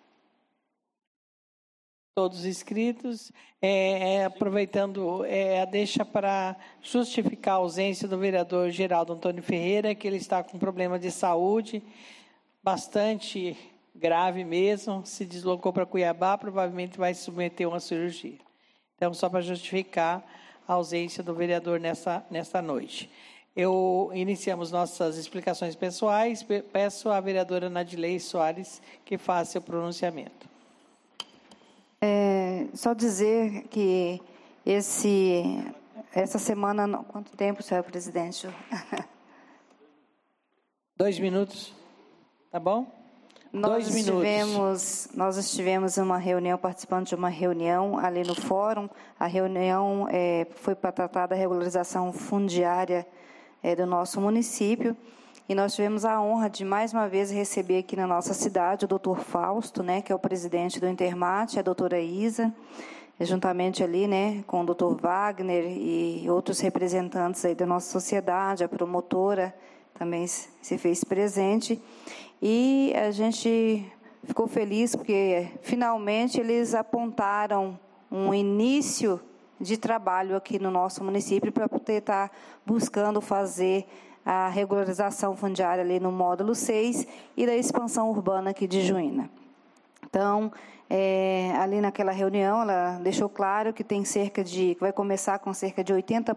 [SPEAKER 1] todos inscritos, aproveitando a deixa para justificar a ausência do vereador Geraldo Antônio Ferreira, que ele está com problema de saúde bastante grave mesmo, se deslocou para Cuiabá, provavelmente vai se submeter a uma cirurgia. Então, só para justificar a ausência do vereador nessa noite. Iniciamos nossas explicações pessoais, peço à vereadora Nadilei Soares que faça o pronunciamento.
[SPEAKER 2] Só dizer que essa semana... Quanto tempo, senhor presidente?
[SPEAKER 1] 2 minutos, tá bom?
[SPEAKER 2] Nós estivemos em uma reunião, participando de uma reunião ali no fórum. A reunião foi para tratar da regularização fundiária do nosso município. E nós tivemos a honra de, mais uma vez, receber aqui na nossa cidade o doutor Fausto, que é o presidente do Intermate, a doutora Isa, juntamente ali, com o doutor Wagner e outros representantes aí da nossa sociedade, a promotora também se fez presente. E a gente ficou feliz porque, finalmente, eles apontaram um início de trabalho aqui no nosso município para poder estar buscando fazer a regularização fundiária ali no módulo 6 e da expansão urbana aqui de Juína. Então, ali naquela reunião, ela deixou claro que vai começar com cerca de 80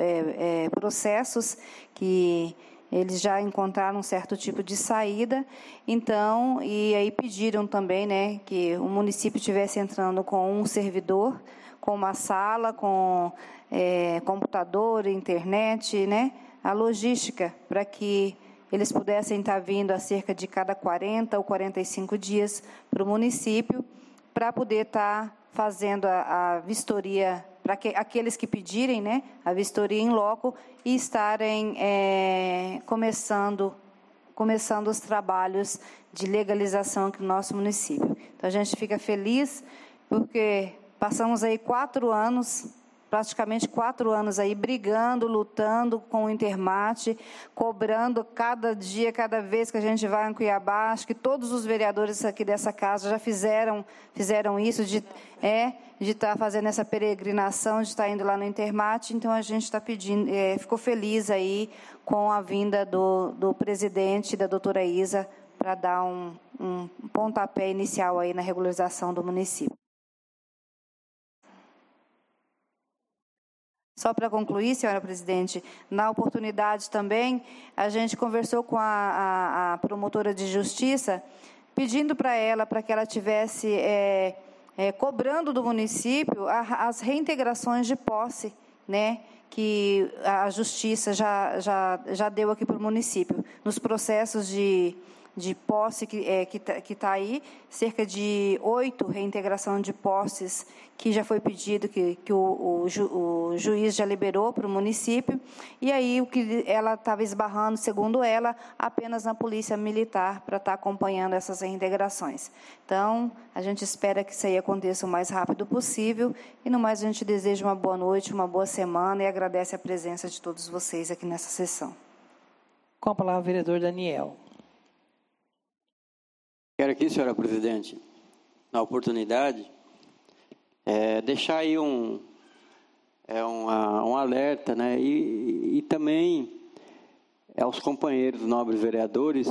[SPEAKER 2] processos que eles já encontraram um certo tipo de saída, então, e aí pediram também, que o município estivesse entrando com um servidor, com uma sala, com computador, internet, a logística, para que eles pudessem estar vindo a cerca de cada 40 ou 45 dias para o município, para poder estar fazendo a vistoria, para aqueles que pedirem, a vistoria em loco e estarem começando os trabalhos de legalização aqui no nosso município. Então, a gente fica feliz porque passamos aí 4 anos, praticamente 4 anos aí, brigando, lutando com o Intermate, cobrando cada dia, cada vez que a gente vai em Cuiabá. Acho que todos os vereadores aqui dessa casa já fizeram isso, de estar fazendo essa peregrinação, de estar indo lá no Intermate. Então, a gente está pedindo, ficou feliz aí com a vinda do presidente, da doutora Isa, para dar um pontapé inicial aí na regularização do município. Só para concluir, senhora presidente, na oportunidade também, a gente conversou com a promotora de justiça, pedindo para que ela tivesse cobrando do município as reintegrações de posse, que a justiça já deu aqui para o município, nos processos de posse que está aí, cerca de 8 reintegração de posses que já foi pedido, que o juiz já liberou para o município, e aí o que ela estava esbarrando, segundo ela, apenas na polícia militar para estar acompanhando essas reintegrações. Então, a gente espera que isso aí aconteça o mais rápido possível, e no mais a gente deseja uma boa noite, uma boa semana, e agradece a presença de todos vocês aqui nessa sessão.
[SPEAKER 1] Com a palavra, o vereador Daniel.
[SPEAKER 3] Quero aqui, senhora presidente, na oportunidade, deixar aí um alerta, e também aos companheiros nobres vereadores,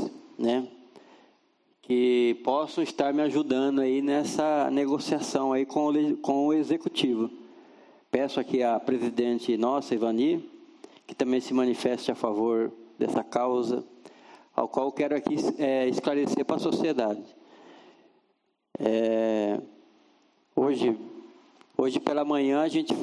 [SPEAKER 3] que possam estar me ajudando aí nessa negociação aí com o executivo. Peço aqui à presidente nossa, Ivani, que também se manifeste a favor dessa causa, ao qual eu quero aqui esclarecer para a sociedade. Hoje pela manhã a gente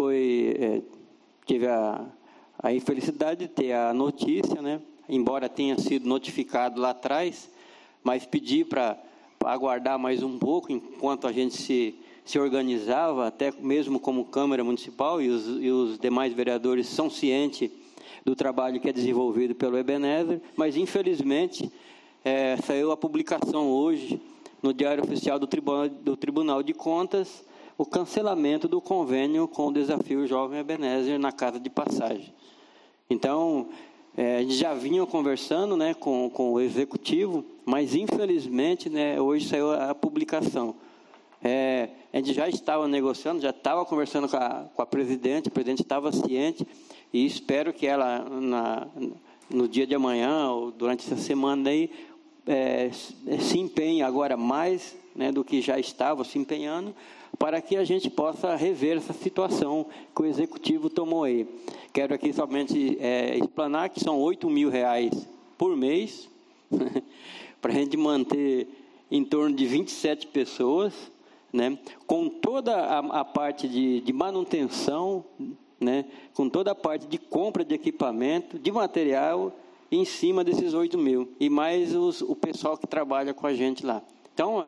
[SPEAKER 3] tive a infelicidade de ter a notícia, né? Embora tenha sido notificado lá atrás, mas pedi para aguardar mais um pouco, enquanto a gente se organizava, até mesmo como Câmara Municipal, e os demais vereadores são cientes do trabalho que é desenvolvido pelo Ebenezer, mas infelizmente saiu a publicação hoje, no Diário Oficial do Tribunal de Contas, o cancelamento do convênio com o Desafio Jovem Ebenezer na Casa de Passagem. Então, a gente já vinha conversando, né, com o Executivo, mas infelizmente, né, hoje saiu a publicação. A gente já estava negociando, já estava conversando com a presidente estava ciente, e espero que ela, no dia de amanhã, ou durante essa semana aí, se empenhe agora mais, né, do que já estava se empenhando, para que a gente possa rever essa situação que o Executivo tomou aí. Quero aqui somente explanar que são R$8.000 por mês, para a gente manter em torno de 27 pessoas, né, com toda a parte de manutenção, né, com toda a parte de compra de equipamento, de material, em cima desses 8.000, e mais o pessoal que trabalha com a gente lá. Então,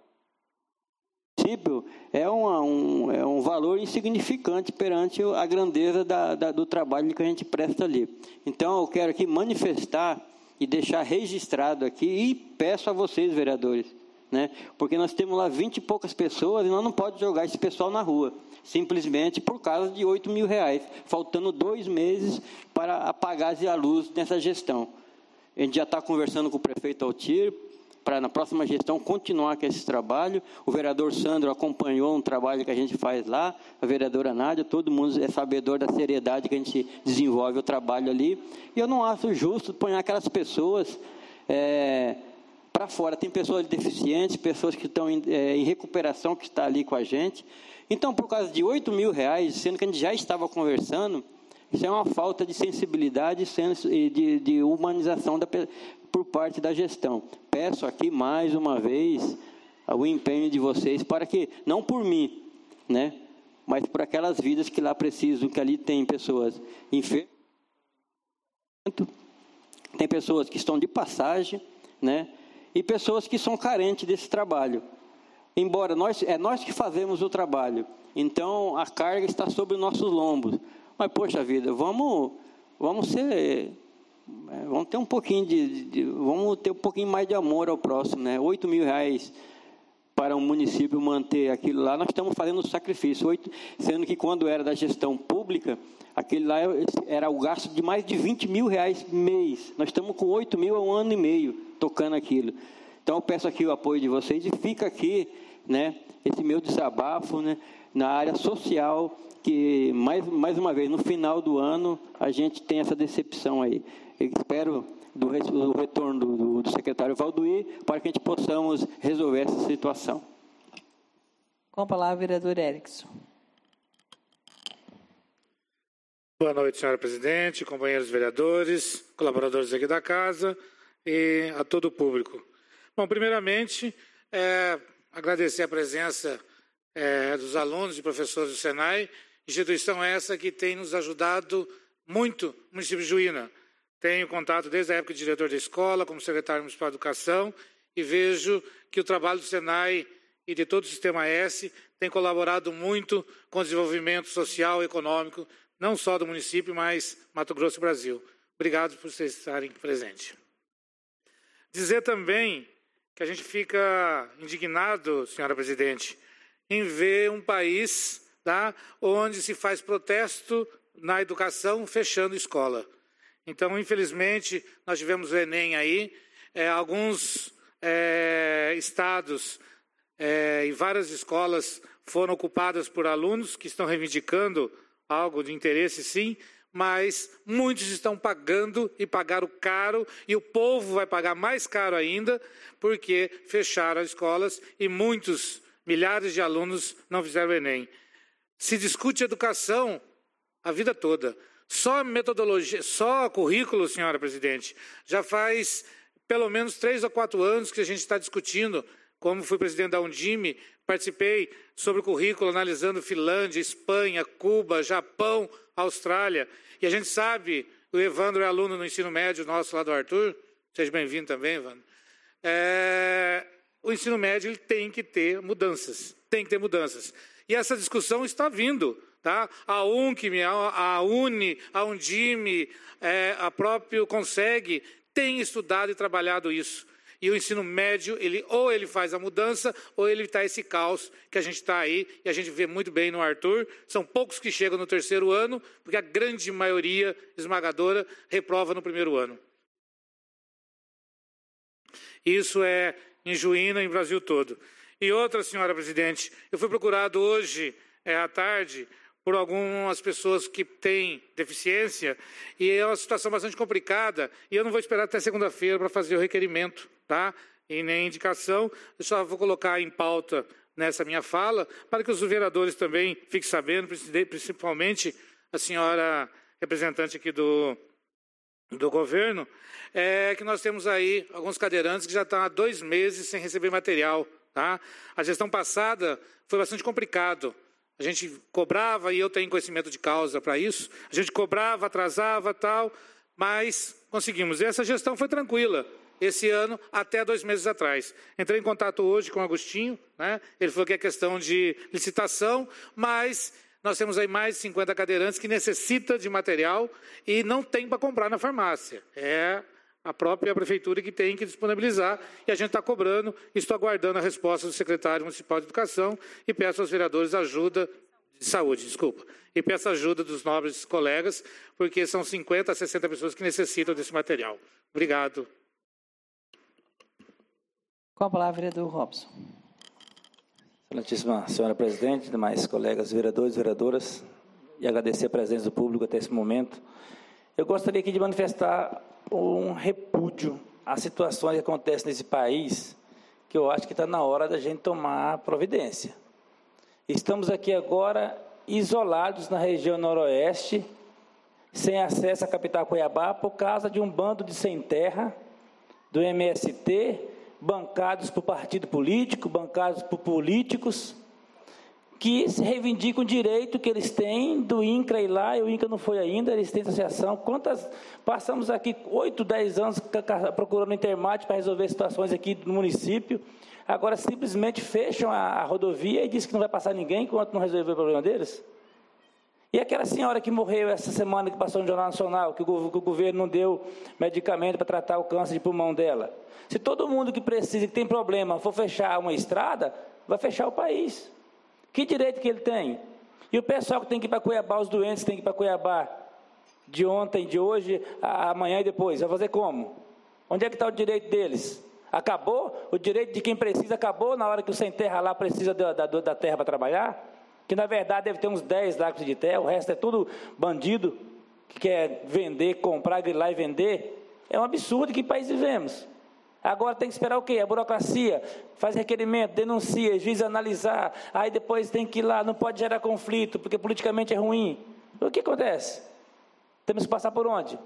[SPEAKER 3] o princípio é um valor insignificante perante a grandeza do trabalho que a gente presta ali. Então, eu quero aqui manifestar e deixar registrado aqui, e peço a vocês, vereadores, né, porque nós temos lá 20 e poucas pessoas, e nós não podemos jogar esse pessoal na rua, simplesmente por causa de R$8.000, faltando 2 meses para apagar a luz nessa gestão. A gente já está conversando com o prefeito Altir, para na próxima gestão continuar com esse trabalho. O vereador Sandro acompanhou um trabalho que a gente faz lá, a vereadora Nádia, todo mundo é sabedor da seriedade que a gente desenvolve o trabalho ali. E eu não acho justo pôr aquelas pessoas para fora. Tem pessoas deficientes, pessoas que estão em recuperação, que estão ali com a gente. Então, por causa de R$8.000, sendo que a gente já estava conversando, isso é uma falta de sensibilidade e de humanização por parte da gestão. Peço aqui, mais uma vez, o empenho de vocês para que, não por mim, né, mas por aquelas vidas que lá precisam, que ali tem pessoas enfermas, tem pessoas que estão de passagem, né, e pessoas que são carentes desse trabalho. Embora nós que fazemos o trabalho, então a carga está sobre os nossos lombos. Mas, poxa vida, vamos ter um pouquinho vamos ter um pouquinho mais de amor ao próximo, né? R$8.000 para um município manter aquilo lá, nós estamos fazendo um sacrifício, sendo que quando era da gestão pública, aquele lá era o gasto de mais de R$20.000 mês. Nós estamos com 8.000 há 1 ano e meio tocando aquilo. Então eu peço aqui o apoio de vocês e fica aqui, né, esse meu desabafo, né, na área social, que mais uma vez, no final do ano, a gente tem essa decepção aí. Eu espero do retorno do secretário Valduir para que a gente possamos resolver essa situação.
[SPEAKER 1] Com a palavra, vereador Erickson.
[SPEAKER 8] Boa noite, senhora presidente, companheiros vereadores, colaboradores aqui da casa e a todo o público. Bom, primeiramente, agradecer a presença dos alunos e professores do Senai, instituição essa que tem nos ajudado muito no município de Juína. Tenho contato desde a época de diretor da escola, como secretário municipal de educação, e vejo que o trabalho do Senai e de todo o Sistema S tem colaborado muito com o desenvolvimento social e econômico, não só do município, mas Mato Grosso e Brasil. Obrigado por vocês estarem presentes. Dizer também que a gente fica indignado, senhora presidente, em ver um país, tá, onde se faz protesto na educação fechando escola. Então, infelizmente, nós tivemos o Enem aí, alguns estados e várias escolas foram ocupadas por alunos que estão reivindicando algo de interesse, sim, mas muitos estão pagando e pagaram caro, e o povo vai pagar mais caro ainda, porque fecharam as escolas e milhares de alunos não fizeram o Enem. Se discute educação a vida toda, Só metodologia, só currículo, senhora presidente, já faz pelo menos 3 ou 4 anos que a gente está discutindo. Como fui presidente da Undime, participei sobre o currículo, analisando Finlândia, Espanha, Cuba, Japão, Austrália. E a gente sabe, o Evandro é aluno no ensino médio nosso lá do Arthur, seja bem-vindo também, Evandro. O ensino médio ele tem que ter mudanças, E essa discussão está vindo. Tá? A UNCM, a UNE, a Undime, a própria Conseg, tem estudado e trabalhado isso. E o ensino médio, ou ele faz a mudança, ou ele está esse caos que a gente está aí, e a gente vê muito bem no Arthur. São poucos que chegam no 3º ano, porque a grande maioria esmagadora reprova no 1º ano. Isso é em Juína, em Brasil todo. E outra, senhora presidente, eu fui procurado hoje à tarde por algumas pessoas que têm deficiência, e é uma situação bastante complicada, e eu não vou esperar até segunda-feira para fazer o requerimento, tá? E nem indicação, eu só vou colocar em pauta nessa minha fala, para que os vereadores também fiquem sabendo, principalmente a senhora representante aqui do governo, que nós temos aí alguns cadeirantes que já estão há 2 meses sem receber material, tá? A gestão passada foi bastante complicado. A gente cobrava, e eu tenho conhecimento de causa para isso, a gente cobrava, atrasava, tal, mas conseguimos. E essa gestão foi tranquila, esse ano, até 2 meses atrás. Entrei em contato hoje com o Agostinho, né? Ele falou que é questão de licitação, mas nós temos aí mais de 50 cadeirantes que necessitam de material e não tem para comprar na farmácia. É a própria prefeitura que tem que disponibilizar, e a gente está cobrando, e estou aguardando a resposta do secretário municipal de educação, e peço aos vereadores ajuda, de saúde, desculpa, e peço ajuda dos nobres colegas, porque são 50 a 60 pessoas que necessitam desse material. Obrigado.
[SPEAKER 1] Com a palavra, vereador Robson.
[SPEAKER 6] Excelentíssima senhora presidente, demais colegas vereadores e vereadoras, e agradecer a presença do público até esse momento. Eu gostaria aqui de manifestar um repúdio às situações que acontecem nesse país, que eu acho que está na hora da gente tomar providência. Estamos aqui agora isolados na região noroeste, sem acesso à capital Cuiabá, por causa de um bando de sem terra, do MST, bancados por partido político, bancados por políticos, que se reivindicam o direito que eles têm do INCRA ir lá, e o INCRA não foi ainda, eles têm associação. Passamos aqui 8, 10 anos procurando intermate para resolver situações aqui no município, agora simplesmente fecham a rodovia e dizem que não vai passar ninguém enquanto não resolver o problema deles. E aquela senhora que morreu essa semana, que passou no Jornal Nacional, que o governo não deu medicamento para tratar o câncer de pulmão dela. Se todo mundo que precisa, que tem problema, for fechar uma estrada, vai fechar o país. Que direito que ele tem? E o pessoal que tem que ir para Cuiabá, os doentes que tem que ir para Cuiabá, de ontem, de hoje, amanhã e depois, vai fazer como? Onde é que está o direito deles? Acabou? O direito de quem precisa acabou na hora que o sem terra lá precisa da terra para trabalhar? Que na verdade deve ter uns 10 lá de terra, o resto é tudo bandido, que quer vender, comprar, grilar e vender. É um absurdo. Que país vivemos? Agora tem que esperar o quê? A burocracia, faz requerimento, denuncia, juiz analisar, aí depois tem que ir lá, não pode gerar conflito, porque politicamente é ruim. O que acontece? Temos que passar por onde?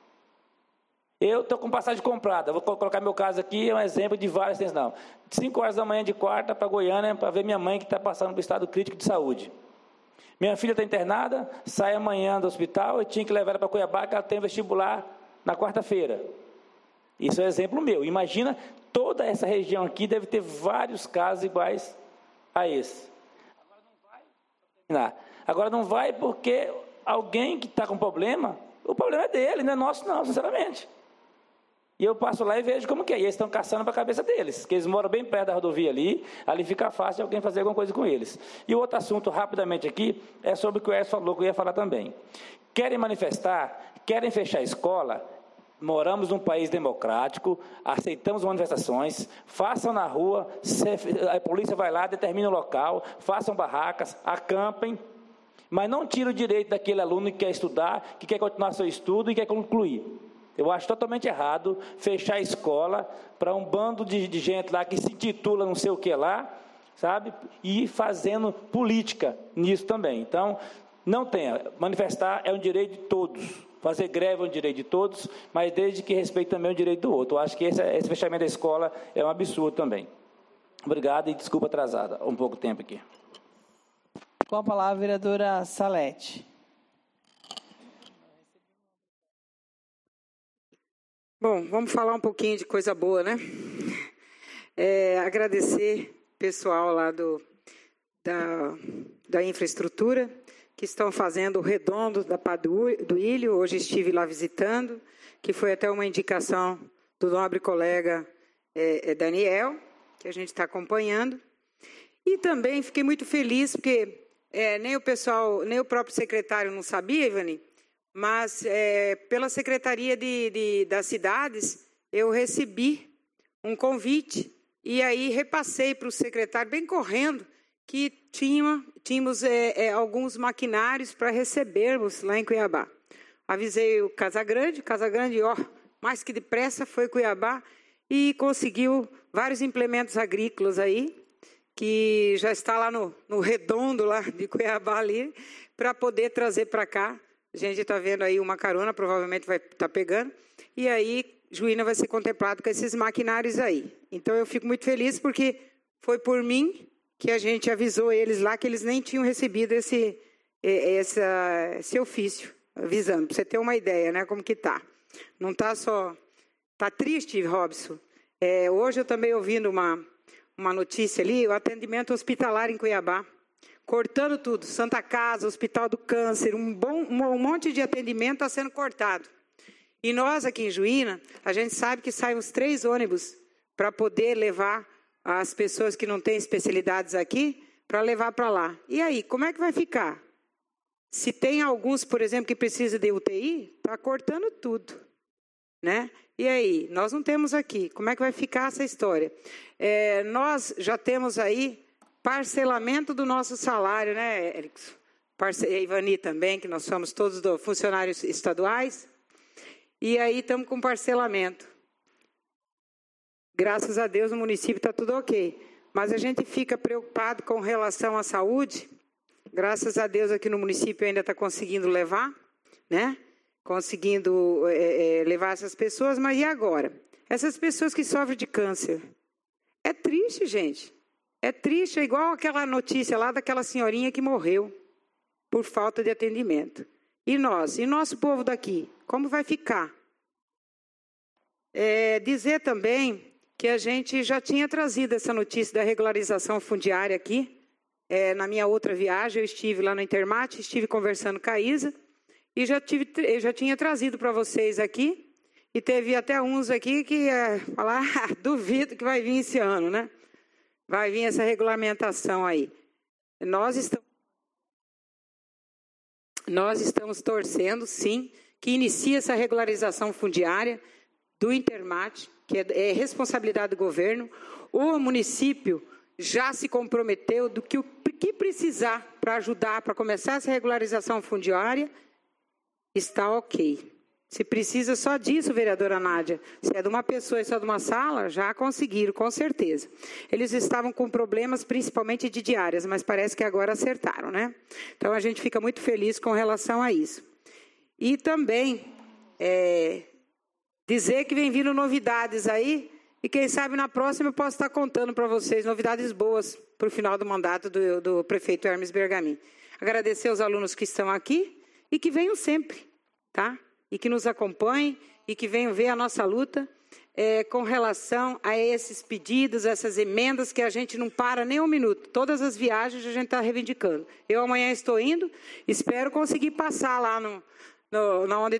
[SPEAKER 6] Eu estou com passagem comprada, vou colocar meu caso aqui, é um exemplo de várias vezes, não. 5 horas da manhã de quarta para Goiânia, para ver minha mãe que está passando por estado crítico de saúde. Minha filha está internada, sai amanhã do hospital, eu tinha que levar ela para Cuiabá, que ela tem vestibular na quarta-feira. Isso é um exemplo meu. Imagina, toda essa região aqui deve ter vários casos iguais a esse. Agora não vai porque alguém que está com problema, o problema é dele, não é nosso não, sinceramente. E eu passo lá e vejo como que é. E eles estão caçando para a cabeça deles, que eles moram bem perto da rodovia ali fica fácil de alguém fazer alguma coisa com eles. E o outro assunto, rapidamente aqui, é sobre o que o Edson falou, que eu ia falar também. Querem manifestar, querem fechar a escola. Moramos num país democrático, aceitamos manifestações, façam na rua, a polícia vai lá, determina o local, façam barracas, acampem, mas não tira o direito daquele aluno que quer estudar, que quer continuar seu estudo e quer concluir. Eu acho totalmente errado fechar a escola para um bando de gente lá que se intitula não sei o que lá, sabe? E fazendo política nisso também. Então, Não tenha. Manifestar é um direito de todos. Fazer greve é um direito de todos, mas desde que respeite também o direito do outro. Eu acho que esse fechamento da escola é um absurdo também. Obrigado e desculpa atrasada. Um pouco tempo aqui.
[SPEAKER 1] Com a palavra, a vereadora Salete.
[SPEAKER 4] Bom, vamos falar um pouquinho de coisa boa, né? Agradecer o pessoal lá da infraestrutura, que estão fazendo o redondo da Paduílio. Hoje estive lá visitando, que foi até uma indicação do nobre colega Daniel, que a gente está acompanhando. E também fiquei muito feliz, porque nem o próprio secretário não sabia, Ivani, mas pela Secretaria das Cidades, eu recebi um convite e aí repassei para o secretário, bem correndo, que tínhamos alguns maquinários para recebermos lá em Cuiabá. Avisei o Casagrande, mais que depressa foi Cuiabá e conseguiu vários implementos agrícolas aí, que já está lá no redondo lá de Cuiabá ali, para poder trazer para cá. A gente está vendo aí uma carona, provavelmente vai estar pegando, e aí Juína vai ser contemplado com esses maquinários aí. Então eu fico muito feliz porque foi por mim que a gente avisou eles lá que eles nem tinham recebido esse ofício, avisando, para você ter uma ideia, né, como que está. Não está só... Está triste, Robson. Hoje eu também ouvindo uma notícia ali, o atendimento hospitalar em Cuiabá, cortando tudo, Santa Casa, Hospital do Câncer, um monte de atendimento está sendo cortado. E nós aqui em Juína, a gente sabe que saem uns 3 ônibus para poder levar as pessoas que não têm especialidades aqui, para levar para lá. E aí, como é que vai ficar? Se tem alguns, por exemplo, que precisam de UTI, está cortando tudo, né? E aí, nós não temos aqui. Como é que vai ficar essa história? Nós já temos aí parcelamento do nosso salário, né, Erickson? Ivani também, que nós somos todos funcionários estaduais. E aí estamos com parcelamento. Graças a Deus, no município está tudo ok. Mas a gente fica preocupado com relação à saúde. Graças a Deus, aqui no município ainda está conseguindo levar, né? Conseguindo levar essas pessoas. Mas e agora? Essas pessoas que sofrem de câncer. É triste, gente. É triste, é igual aquela notícia lá daquela senhorinha que morreu por falta de atendimento. E nós? E nosso povo daqui? Como vai ficar? Dizer também que a gente já tinha trazido essa notícia da regularização fundiária aqui. Na minha outra viagem, eu estive lá no Intermate, estive conversando com a Isa, e eu já tinha trazido para vocês aqui, e teve até uns aqui que falar, duvido que vai vir esse ano, né? Vai vir essa regulamentação aí. Nós estamos torcendo, sim, que inicie essa regularização fundiária do Intermate, que é responsabilidade do governo. O município já se comprometeu do que precisar para ajudar, para começar essa regularização fundiária, está ok. Se precisa só disso, vereadora Nádia, se é de uma pessoa e só de uma sala, já conseguiram, com certeza. Eles estavam com problemas, principalmente de diárias, mas parece que agora acertaram, né? Então, a gente fica muito feliz com relação a isso. E também dizer que vem vindo novidades aí, e quem sabe na próxima eu posso estar contando para vocês novidades boas para o final do mandato do prefeito Hermes Bergamin. Agradecer aos alunos que estão aqui e que venham sempre, tá? E que nos acompanhem e que venham ver a nossa luta com relação a esses pedidos, essas emendas que a gente não para nem um minuto. Todas as viagens a gente está reivindicando. Eu amanhã estou indo, espero conseguir passar lá na onde...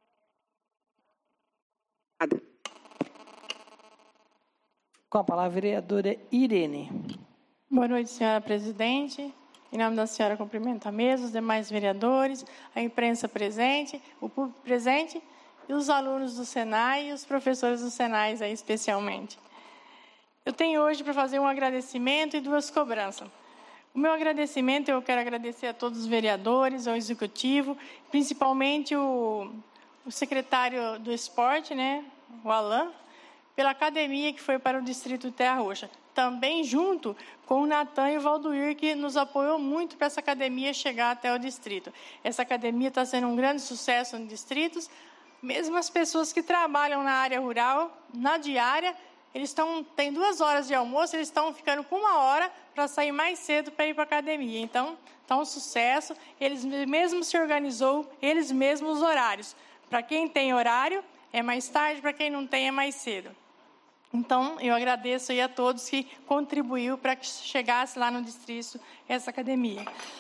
[SPEAKER 1] Com a palavra, a vereadora Irene.
[SPEAKER 9] Boa noite, senhora presidente. Em nome da senhora, cumprimento a mesa, os demais vereadores, a imprensa presente, o público presente e os alunos do Senai e os professores do Senai, aí, especialmente. Eu tenho hoje para fazer um agradecimento e 2 cobranças. O meu agradecimento, eu quero agradecer a todos os vereadores, ao executivo, principalmente o secretário do esporte, né, o Alain, pela academia que foi para o distrito de Terra Roxa. Também junto com o Natan e o Valduir, que nos apoiou muito para essa academia chegar até o distrito. Essa academia está sendo um grande sucesso nos distritos. Mesmo as pessoas que trabalham na área rural, na diária, têm 2 horas de almoço, eles estão ficando com 1 hora para sair mais cedo para ir para a academia. Então, está um sucesso. Eles mesmos se organizou, eles mesmos os horários. Para quem tem horário, é mais tarde, para quem não tem, é mais cedo. Então, eu agradeço aí a todos que contribuiu para que chegasse lá no distrito essa academia.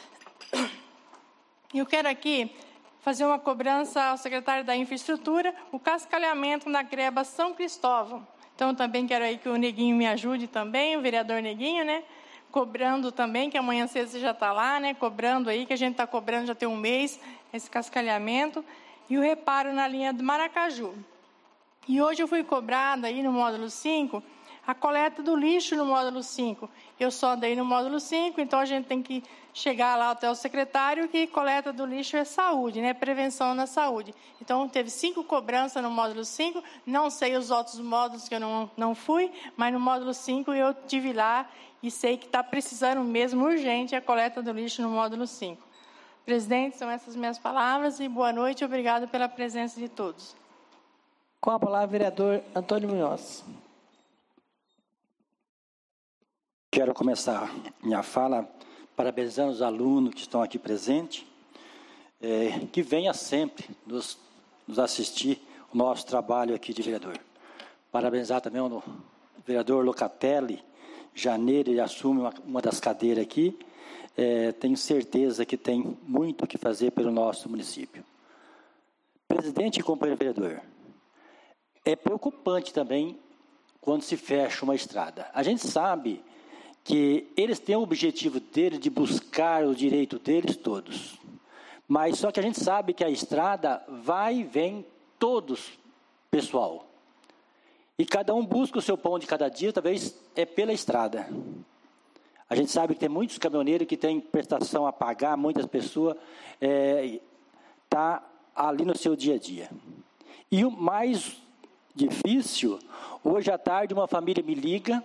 [SPEAKER 9] Eu quero aqui fazer uma cobrança ao secretário da Infraestrutura, o cascalhamento na greba São Cristóvão. Então, também quero aí que o Neguinho me ajude também, o vereador Neguinho, né? Cobrando também, que amanhã cedo você já está lá, né? Cobrando aí, que a gente está cobrando já tem 1 mês, esse cascalhamento. E o reparo na linha do Maracaju. E hoje eu fui cobrada aí no módulo 5, a coleta do lixo no módulo 5. Eu só andei no módulo 5, então a gente tem que chegar lá até o secretário que coleta do lixo é saúde, né? Prevenção na saúde. Então, teve 5 cobranças no módulo 5, não sei os outros módulos que eu não fui, mas no módulo 5 eu estive lá e sei que está precisando mesmo urgente a coleta do lixo no módulo 5. Presidente, são essas minhas palavras e boa noite e obrigado pela presença de todos.
[SPEAKER 1] Com a palavra, vereador Antônio Munhoz.
[SPEAKER 7] Quero começar minha fala parabenizando os alunos que estão aqui presentes, que venha sempre nos assistir o nosso trabalho aqui de vereador. Parabenizar também o vereador Locatelli, janeiro ele assume uma das cadeiras aqui, tenho certeza que tem muito o que fazer pelo nosso município. Presidente e companheiro vereador, é preocupante também quando se fecha uma estrada. A gente sabe que eles têm o objetivo deles de buscar o direito deles todos. Mas só que a gente sabe que a estrada vai e vem todos, pessoal. E cada um busca o seu pão de cada dia, talvez é pela estrada. A gente sabe que tem muitos caminhoneiros que têm prestação a pagar, muitas pessoas tá ali no seu dia a dia. E o mais difícil, hoje à tarde uma família me liga,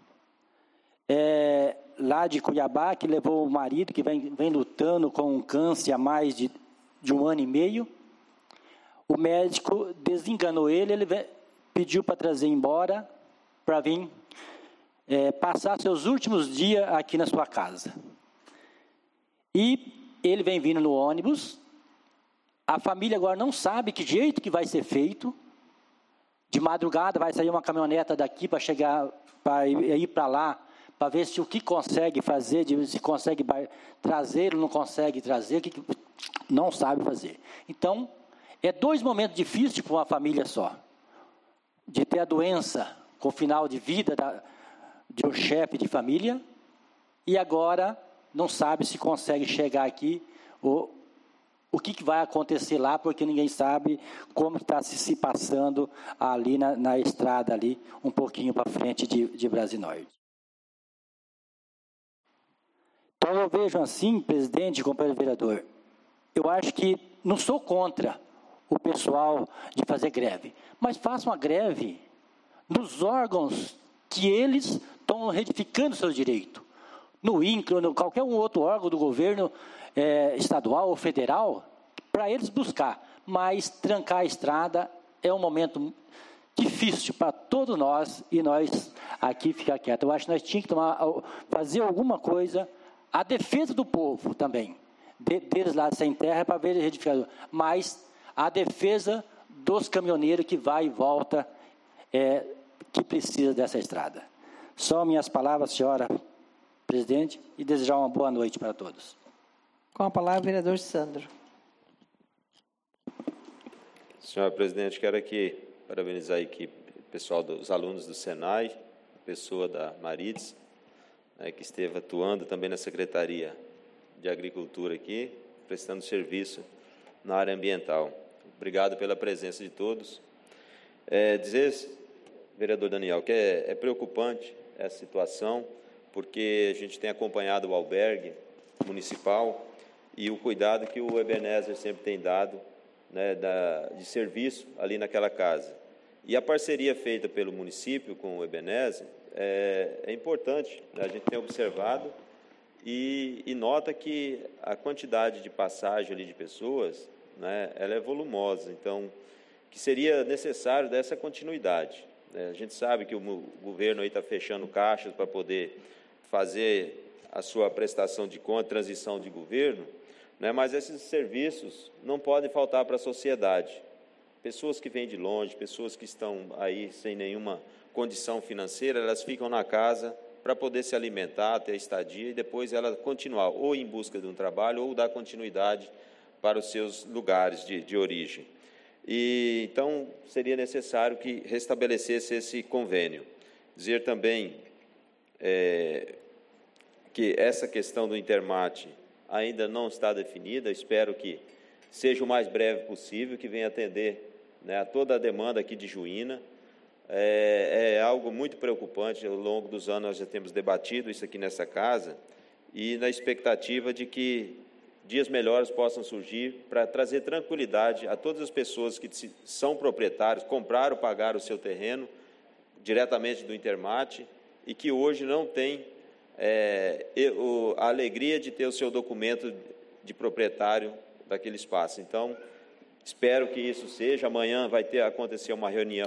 [SPEAKER 7] lá de Cuiabá, que levou o marido, que vem lutando com um câncer há mais de 1 ano e meio. O médico desenganou ele pediu para trazer embora, para vir passar seus últimos dias aqui na sua casa. E ele vem vindo no ônibus, a família agora não sabe que jeito que vai ser feito. De madrugada vai sair uma caminhoneta daqui para chegar, para ir para lá, para ver se o que consegue fazer, se consegue trazer ou não consegue trazer, o que não sabe fazer. Então, 2 momentos difíceis para uma família só. De ter a doença com o final de vida de um chefe de família, e agora não sabe se consegue chegar aqui, ou o que vai acontecer lá, porque ninguém sabe como está se passando ali na estrada, ali, um pouquinho para frente de Brasinorte. Então, eu vejo assim, presidente e companheiro vereador, eu acho que não sou contra o pessoal de fazer greve, mas faça uma greve nos órgãos que eles estão retificando seus direitos. No INCRE, ou qualquer outro órgão do governo estadual ou federal, para eles buscar. Mas trancar a estrada é um momento difícil para todos nós, e nós aqui ficar quietos. Eu acho que nós tínhamos que fazer alguma coisa, a defesa do povo também, deles lá sem terra, para ver retificador, mas a defesa dos caminhoneiros que vai e volta, que precisa dessa estrada. Só minhas palavras, senhora presidente, e desejar uma boa noite para todos.
[SPEAKER 1] Com a palavra, vereador Sandro.
[SPEAKER 5] Senhora presidente, quero aqui parabenizar a equipe, o pessoal dos alunos do Senai, a pessoa da Marides, que esteve atuando também na Secretaria de Agricultura aqui, prestando serviço na área ambiental. Obrigado pela presença de todos. Dizer, vereador Daniel, que é preocupante essa situação, porque a gente tem acompanhado o albergue municipal e o cuidado que o Ebenezer sempre tem dado, né, de serviço ali naquela casa. E a parceria feita pelo município com o Ebenezer é importante. A gente tem observado e nota que a quantidade de passagem ali de pessoas, né, ela é volumosa. Então, que seria necessário dessa continuidade. A gente sabe que o governo está fechando caixas para poder fazer a sua prestação de conta, transição de governo, né, mas esses serviços não podem faltar para a sociedade. Pessoas que vêm de longe, pessoas que estão aí sem nenhuma condição financeira, elas ficam na casa para poder se alimentar, ter estadia, e depois ela continuar ou em busca de um trabalho ou dar continuidade para os seus lugares de origem. E, então, seria necessário que restabelecesse esse convênio. Dizer também que essa questão do Intermate ainda não está definida, espero que seja o mais breve possível, que venha atender, né, a toda a demanda aqui de Juína. É algo muito preocupante, ao longo dos anos nós já temos debatido isso aqui nessa casa, e na expectativa de que dias melhores possam surgir para trazer tranquilidade a todas as pessoas que são proprietários, compraram, pagaram o seu terreno diretamente do Intermate e que hoje não têm a alegria de ter o seu documento de proprietário daquele espaço. Então, espero que isso seja. Amanhã vai acontecer uma reunião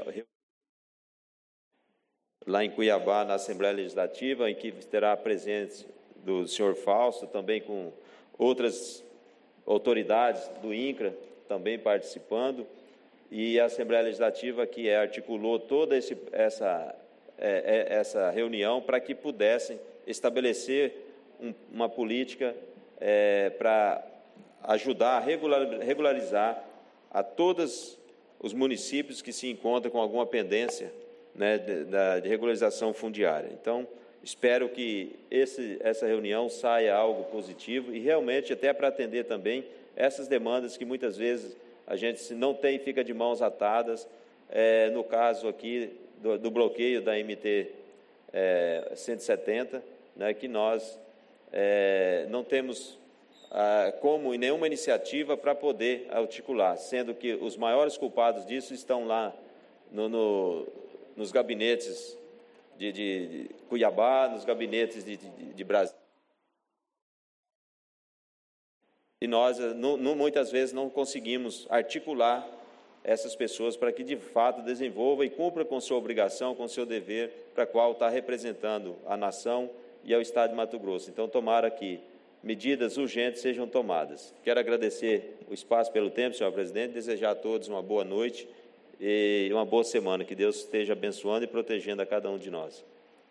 [SPEAKER 5] lá em Cuiabá, na Assembleia Legislativa, em que terá a presença do senhor Fausto, também com outras autoridades do INCRA também participando, e a Assembleia Legislativa que articulou toda essa reunião para que pudessem estabelecer uma política para ajudar a regularizar a todos os municípios que se encontram com alguma pendência, né, de regularização fundiária. Então, espero que essa reunião saia algo positivo e realmente até para atender também essas demandas que muitas vezes a gente, se não tem, fica de mãos atadas. No caso aqui do bloqueio da MT 170, né, que nós não temos como nenhuma iniciativa para poder articular, sendo que os maiores culpados disso estão lá nos gabinetes de Cuiabá, nos gabinetes de Brasília. E nós, muitas vezes, não conseguimos articular essas pessoas para que, de fato, desenvolva e cumpra com sua obrigação, com seu dever, para a qual está representando a nação e ao Estado de Mato Grosso. Então, tomara que medidas urgentes sejam tomadas. Quero agradecer o espaço pelo tempo, senhor presidente, desejar a todos uma boa noite e uma boa semana. Que Deus esteja abençoando e protegendo a cada um de nós.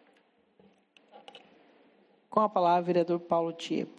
[SPEAKER 1] Com a palavra, vereador Paulo Tiepo.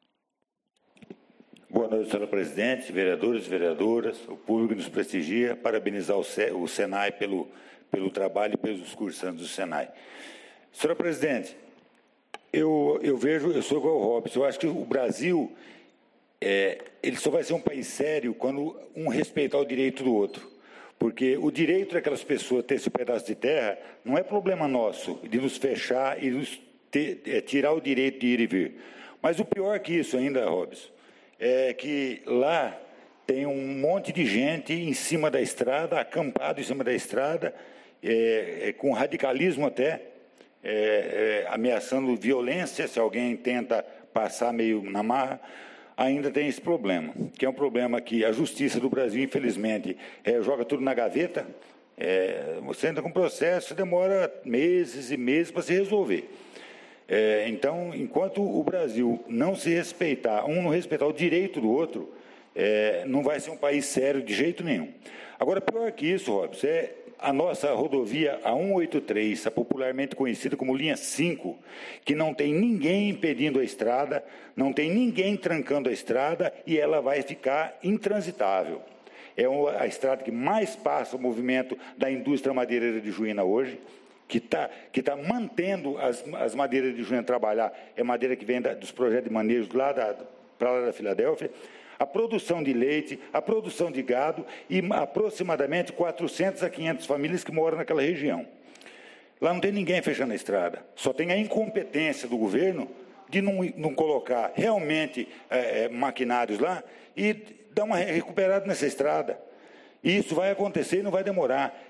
[SPEAKER 10] Boa noite, senhora presidente, vereadores e vereadoras, o público que nos prestigia, parabenizar o Senai pelo trabalho e pelos cursantes do Senai. Senhora presidente, eu sou igual ao Robson, eu acho que o Brasil, ele só vai ser um país sério quando um respeitar o direito do outro. Porque o direito daquelas pessoas ter esse pedaço de terra não é problema nosso, de nos fechar e nos tirar o direito de ir e vir. Mas o pior que isso ainda, Robson, é que lá tem um monte de gente em cima da estrada, acampado em cima da estrada, com radicalismo até, ameaçando violência, se alguém tenta passar meio na marra, ainda tem esse problema, que é um problema que a justiça do Brasil, infelizmente, joga tudo na gaveta, você entra com processo, demora meses e meses para se resolver. Então, enquanto o Brasil não se respeitar, não respeitar o direito do outro, não vai ser um país sério de jeito nenhum. Agora, pior que isso, Robson, a nossa rodovia A183, popularmente conhecida como linha 5, que não tem ninguém impedindo a estrada, não tem ninguém trancando a estrada e ela vai ficar intransitável. É a estrada que mais passa o movimento da indústria madeireira de Juína hoje, que tá mantendo as madeiras de Juína trabalhar, é madeira que vem dos projetos de manejo para lá da Filadélfia, a produção de leite, a produção de gado e aproximadamente 400 a 500 famílias que moram naquela região. Lá não tem ninguém fechando a estrada, só tem a incompetência do governo de não colocar realmente maquinários lá e dar uma recuperada nessa estrada. E isso vai acontecer e não vai demorar.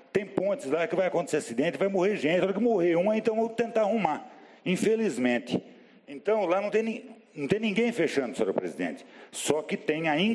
[SPEAKER 10] Tem pontes lá que vai acontecer acidente, vai morrer gente. Na hora que morrer uma, então vou tentar arrumar. Infelizmente. Então, lá não tem ninguém fechando, senhora presidente. Só que tem a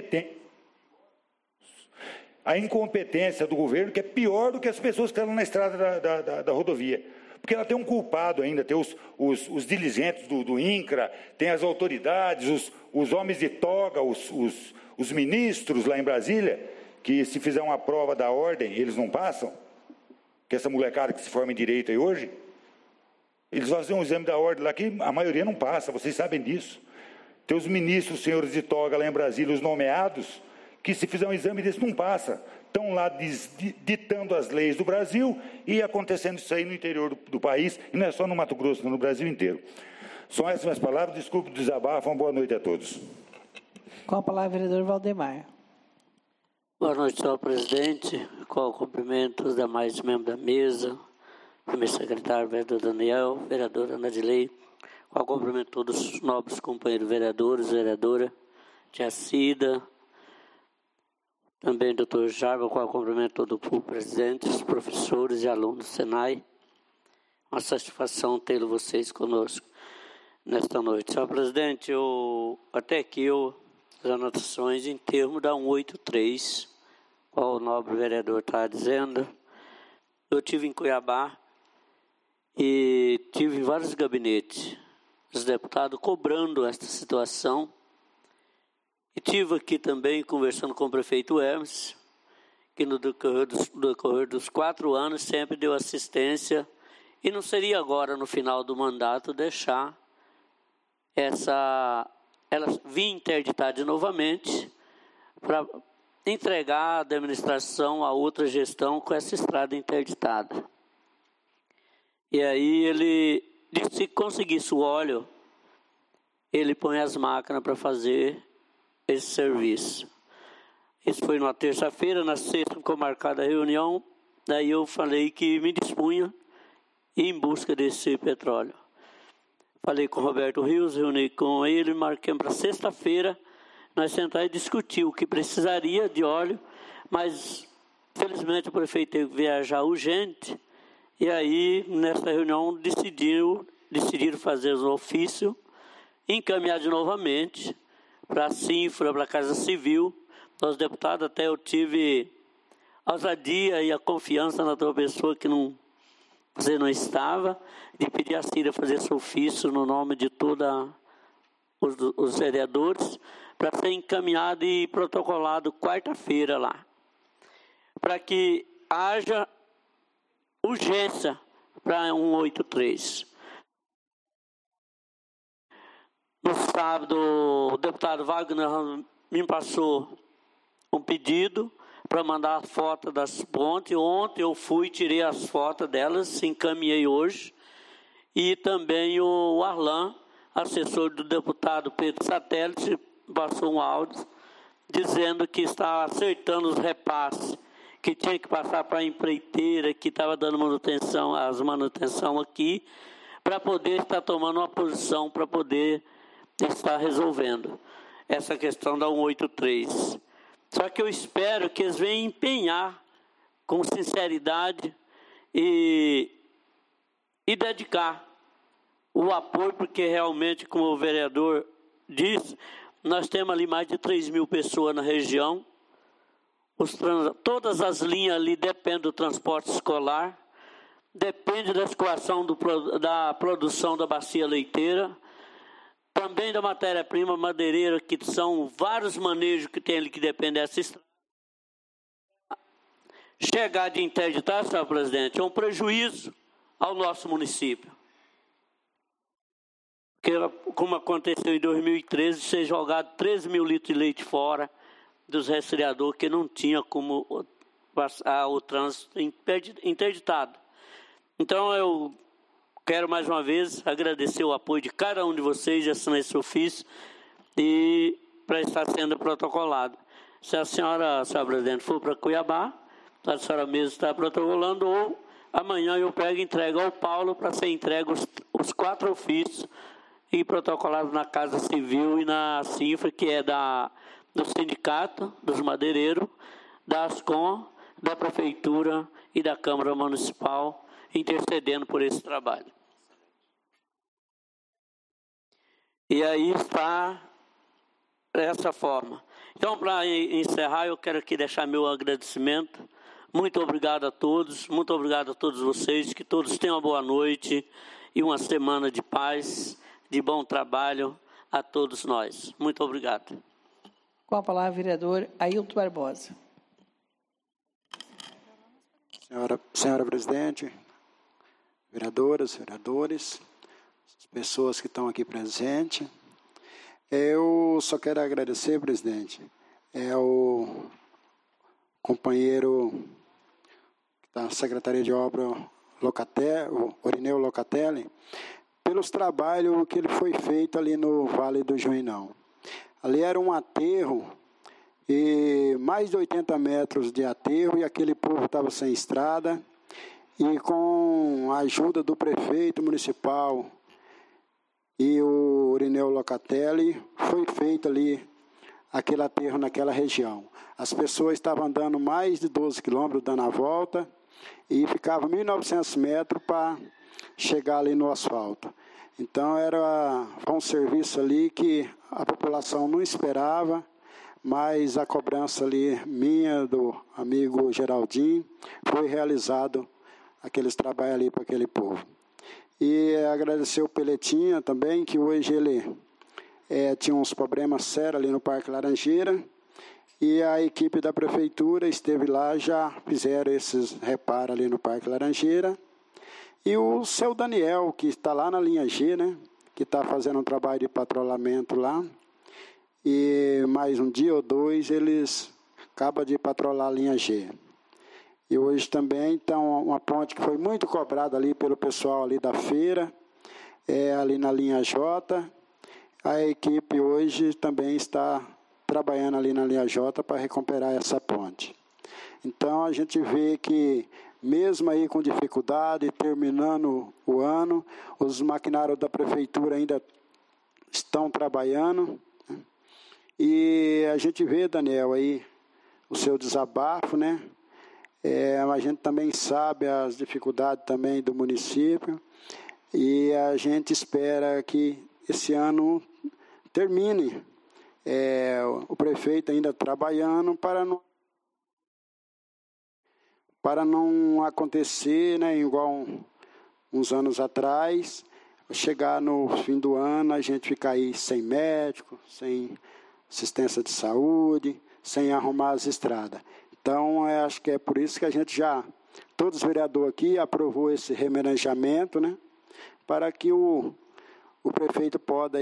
[SPEAKER 10] incompetência do governo, que é pior do que as pessoas que estão na estrada da rodovia. Porque ela tem um culpado ainda, tem os diligentes do INCRA, tem as autoridades, os homens de toga, os ministros lá em Brasília, que se fizer uma prova da ordem, eles não passam. Que essa molecada que se forma em direito aí hoje, eles vão fazer um exame da ordem lá que a maioria não passa, vocês sabem disso. Tem os ministros, senhores de toga lá em Brasília, os nomeados, que se fizer um exame desse não passa. Estão lá ditando as leis do Brasil e acontecendo isso aí no interior do país, e não é só no Mato Grosso, não, no Brasil inteiro. São essas minhas palavras, desculpe o desabafo, uma boa noite a todos.
[SPEAKER 1] Com a palavra, vereador Valdemar.
[SPEAKER 11] Boa noite, senhor presidente. Com o cumprimento dos demais membros da mesa, primeiro secretário, vereador Daniel, vereadora Nadilei, com o cumprimento de todos os nobres companheiros vereadores, vereadora Tia Cida, também doutor Jarba, com o cumprimento de todo o público presente, os professores e alunos do Senai. Uma satisfação tê-lo vocês conosco nesta noite. Senhor presidente, até aqui as anotações em termos da 183, qual o nobre vereador está dizendo. Eu estive em Cuiabá e tive em vários gabinetes os deputados cobrando esta situação. E estive aqui também conversando com o prefeito Hermes, que no decorrer dos 4 anos sempre deu assistência, e não seria agora, no final do mandato, deixar ela vir interditada novamente para entregar a administração a outra gestão com essa estrada interditada. E aí ele disse que se conseguisse o óleo, ele põe as máquinas para fazer esse serviço. Isso foi numa terça-feira, na sexta ficou marcada a reunião, daí eu falei que me dispunha em busca desse petróleo. Falei com o Roberto Rios, reuni com ele, marquemos para sexta-feira, nós sentamos e discutimos o que precisaria de óleo, mas felizmente o prefeito teve que viajar urgente, e aí nessa reunião decidiram fazer o ofício, encaminhar novamente para a CINFRA, para a Casa Civil, os deputados. Até eu tive a ousadia e a confiança na tua pessoa, que você não estava, de pedir a Cida fazer esse ofício no nome de todos os vereadores, para ser encaminhado e protocolado quarta-feira lá, para que haja urgência para 183. No sábado, o deputado Wagner me passou um pedido para mandar a foto das pontes. Ontem eu fui, tirei as fotos delas, encaminhei hoje. E também o Arlan, assessor do deputado Pedro Satélite, passou um áudio dizendo que estava acertando os repasses, que tinha que passar para a empreiteira, que estava dando manutenção aqui, para poder estar tomando uma posição, para poder estar resolvendo essa questão da 183. Só que eu espero que eles venham empenhar com sinceridade e dedicar o apoio, porque realmente, como o vereador disse, nós temos ali mais de 3.000 pessoas na região. Todas as linhas ali dependem do transporte escolar, depende da escoação da produção da bacia leiteira, também da matéria-prima madeireira, que são vários manejos que tem ali que dependem dessa estrada. Chegar de interditar, senhor presidente, é um prejuízo ao nosso município. Porque, como aconteceu em 2013, ser jogado 13.000 litros de leite fora dos resfriadores, que não tinha como passar o trânsito interditado. Então, eu quero mais uma vez agradecer o apoio de cada um de vocês de assinar esse ofício e para estar sendo protocolado. Se a senhora presidente, for para Cuiabá, a senhora mesmo está protocolando, ou amanhã eu pego e entrego ao Paulo para ser entregue os 4 ofícios e protocolados na Casa Civil e na CINFRA, que é do Sindicato dos Madeireiros, da ASCOM, da Prefeitura e da Câmara Municipal, intercedendo por esse trabalho. E aí está dessa forma. Então, para encerrar, eu quero aqui deixar meu agradecimento. Muito obrigado a todos, muito obrigado a todos vocês, que todos tenham uma boa noite e uma semana de paz, de bom trabalho a todos nós. Muito obrigado.
[SPEAKER 1] Com a palavra, vereador Ailton Barbosa.
[SPEAKER 12] Senhora presidente, vereadoras, vereadores, as pessoas que estão aqui presentes, eu só quero agradecer, presidente, o companheiro da Secretaria de Obra, o Orineu Locatelli, pelos trabalhos que ele foi feito ali no Vale do Juinão. Ali era um aterro, e mais de 80 metros de aterro, e aquele povo estava sem estrada, e com a ajuda do prefeito municipal e o Orineu Locatelli, foi feito ali aquele aterro naquela região. As pessoas estavam andando mais de 12 quilômetros, dando a volta, e ficava 1.900 metros para chegar ali no asfalto. Então, foi um serviço ali que a população não esperava, mas a cobrança ali minha, do amigo Geraldinho, foi realizado aqueles trabalhos ali para aquele povo. E agradecer o Peletinha também, que hoje ele tinha uns problemas sérios ali no Parque Laranjeira, e a equipe da prefeitura esteve lá, já fizeram esses reparos ali no Parque Laranjeira. E o seu Daniel, que está lá na linha G, né, que está fazendo um trabalho de patrulhamento lá, e mais um dia ou dois eles acabam de patrulhar a linha G. E hoje também, então, uma ponte que foi muito cobrada ali pelo pessoal ali da feira, ali na linha J. A equipe hoje também está trabalhando ali na linha J para recuperar essa ponte. Então, a gente vê que, mesmo aí com dificuldade, terminando o ano, os maquinários da prefeitura ainda estão trabalhando. Né? E a gente vê, Daniel, aí o seu desabafo, né? A gente também sabe as dificuldades também do município, e a gente espera que esse ano termine, o prefeito ainda trabalhando para não acontecer, né, igual uns anos atrás, chegar no fim do ano, a gente ficar aí sem médico, sem assistência de saúde, sem arrumar as estradas. Então, acho que é por isso que a gente todos os vereadores aqui aprovou esse remanejamento, né, para que o prefeito pode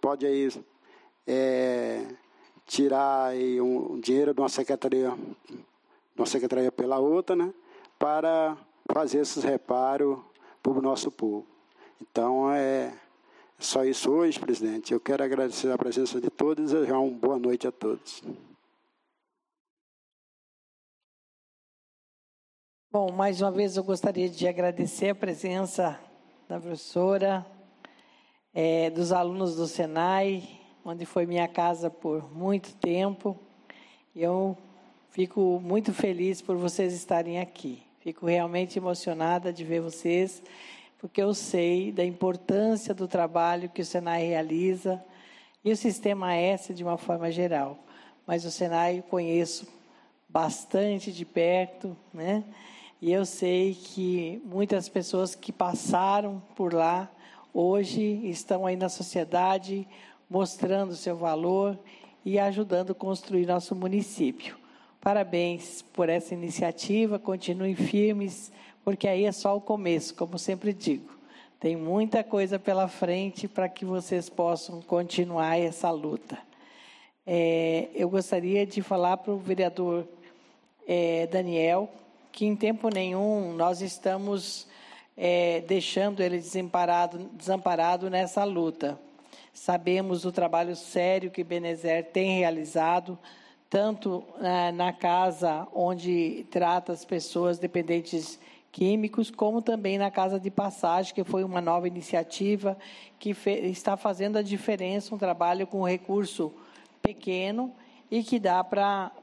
[SPEAKER 12] tirar aí um dinheiro de uma secretaria pela outra, né, para fazer esses reparos para o nosso povo. Então, é só isso hoje, presidente. Eu quero agradecer a presença de todos e desejar uma boa noite a todos.
[SPEAKER 1] Bom, mais uma vez eu gostaria de agradecer a presença da professora, dos alunos do Senai, onde foi minha casa por muito tempo. Eu fico muito feliz por vocês estarem aqui. Fico realmente emocionada de ver vocês, porque eu sei da importância do trabalho que o Senai realiza e o Sistema S de uma forma geral. Mas o Senai eu conheço bastante de perto, né? E eu sei que muitas pessoas que passaram por lá, hoje estão aí na sociedade, mostrando o seu valor e ajudando a construir nosso município. Parabéns por essa iniciativa, continuem firmes, porque aí é só o começo, como sempre digo. Tem muita coisa pela frente para que vocês possam continuar essa luta. Eu gostaria de falar para o vereador Daniel, que em tempo nenhum nós estamos deixando ele desamparado nessa luta. Sabemos do trabalho sério que Benezer tem realizado, tanto na casa onde trata as pessoas dependentes químicos, como também na Casa de Passagem, que foi uma nova iniciativa que está fazendo a diferença, um trabalho com recurso pequeno e que dá para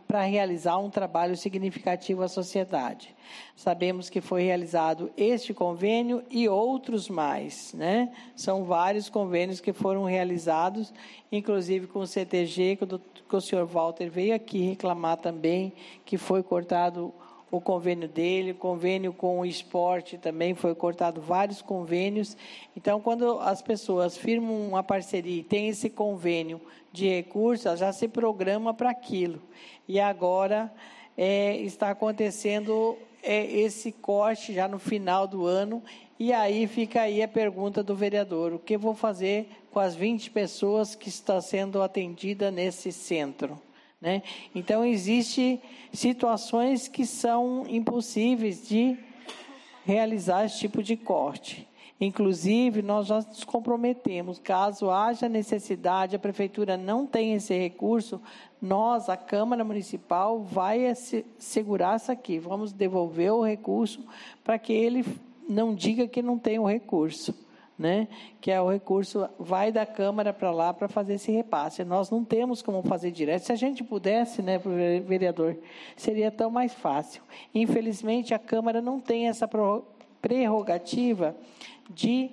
[SPEAKER 1] para realizar um trabalho significativo à sociedade. Sabemos que foi realizado este convênio e outros mais, né? São vários convênios que foram realizados, inclusive com o CTG, que o senhor Walter veio aqui reclamar também, que foi cortado o convênio dele, o convênio com o esporte também foi cortado, vários convênios. Então, quando as pessoas firmam uma parceria e tem esse convênio de recursos, ela já se programa para aquilo. E agora está acontecendo esse corte já no final do ano, e aí fica aí a pergunta do vereador: o que eu vou fazer com as 20 pessoas que estão sendo atendidas nesse centro? Né? Então, existem situações que são impossíveis de realizar esse tipo de corte. Inclusive, nós já nos comprometemos, caso haja necessidade, a Prefeitura não tenha esse recurso, nós, a Câmara Municipal, vai segurar isso aqui, vamos devolver o recurso para que ele não diga que não tem o recurso. Né? Que é o recurso, vai da Câmara para lá para fazer esse repasse. Nós não temos como fazer direto. Se a gente pudesse, né, vereador, seria tão mais fácil. Infelizmente, a Câmara não tem essa prerrogativa de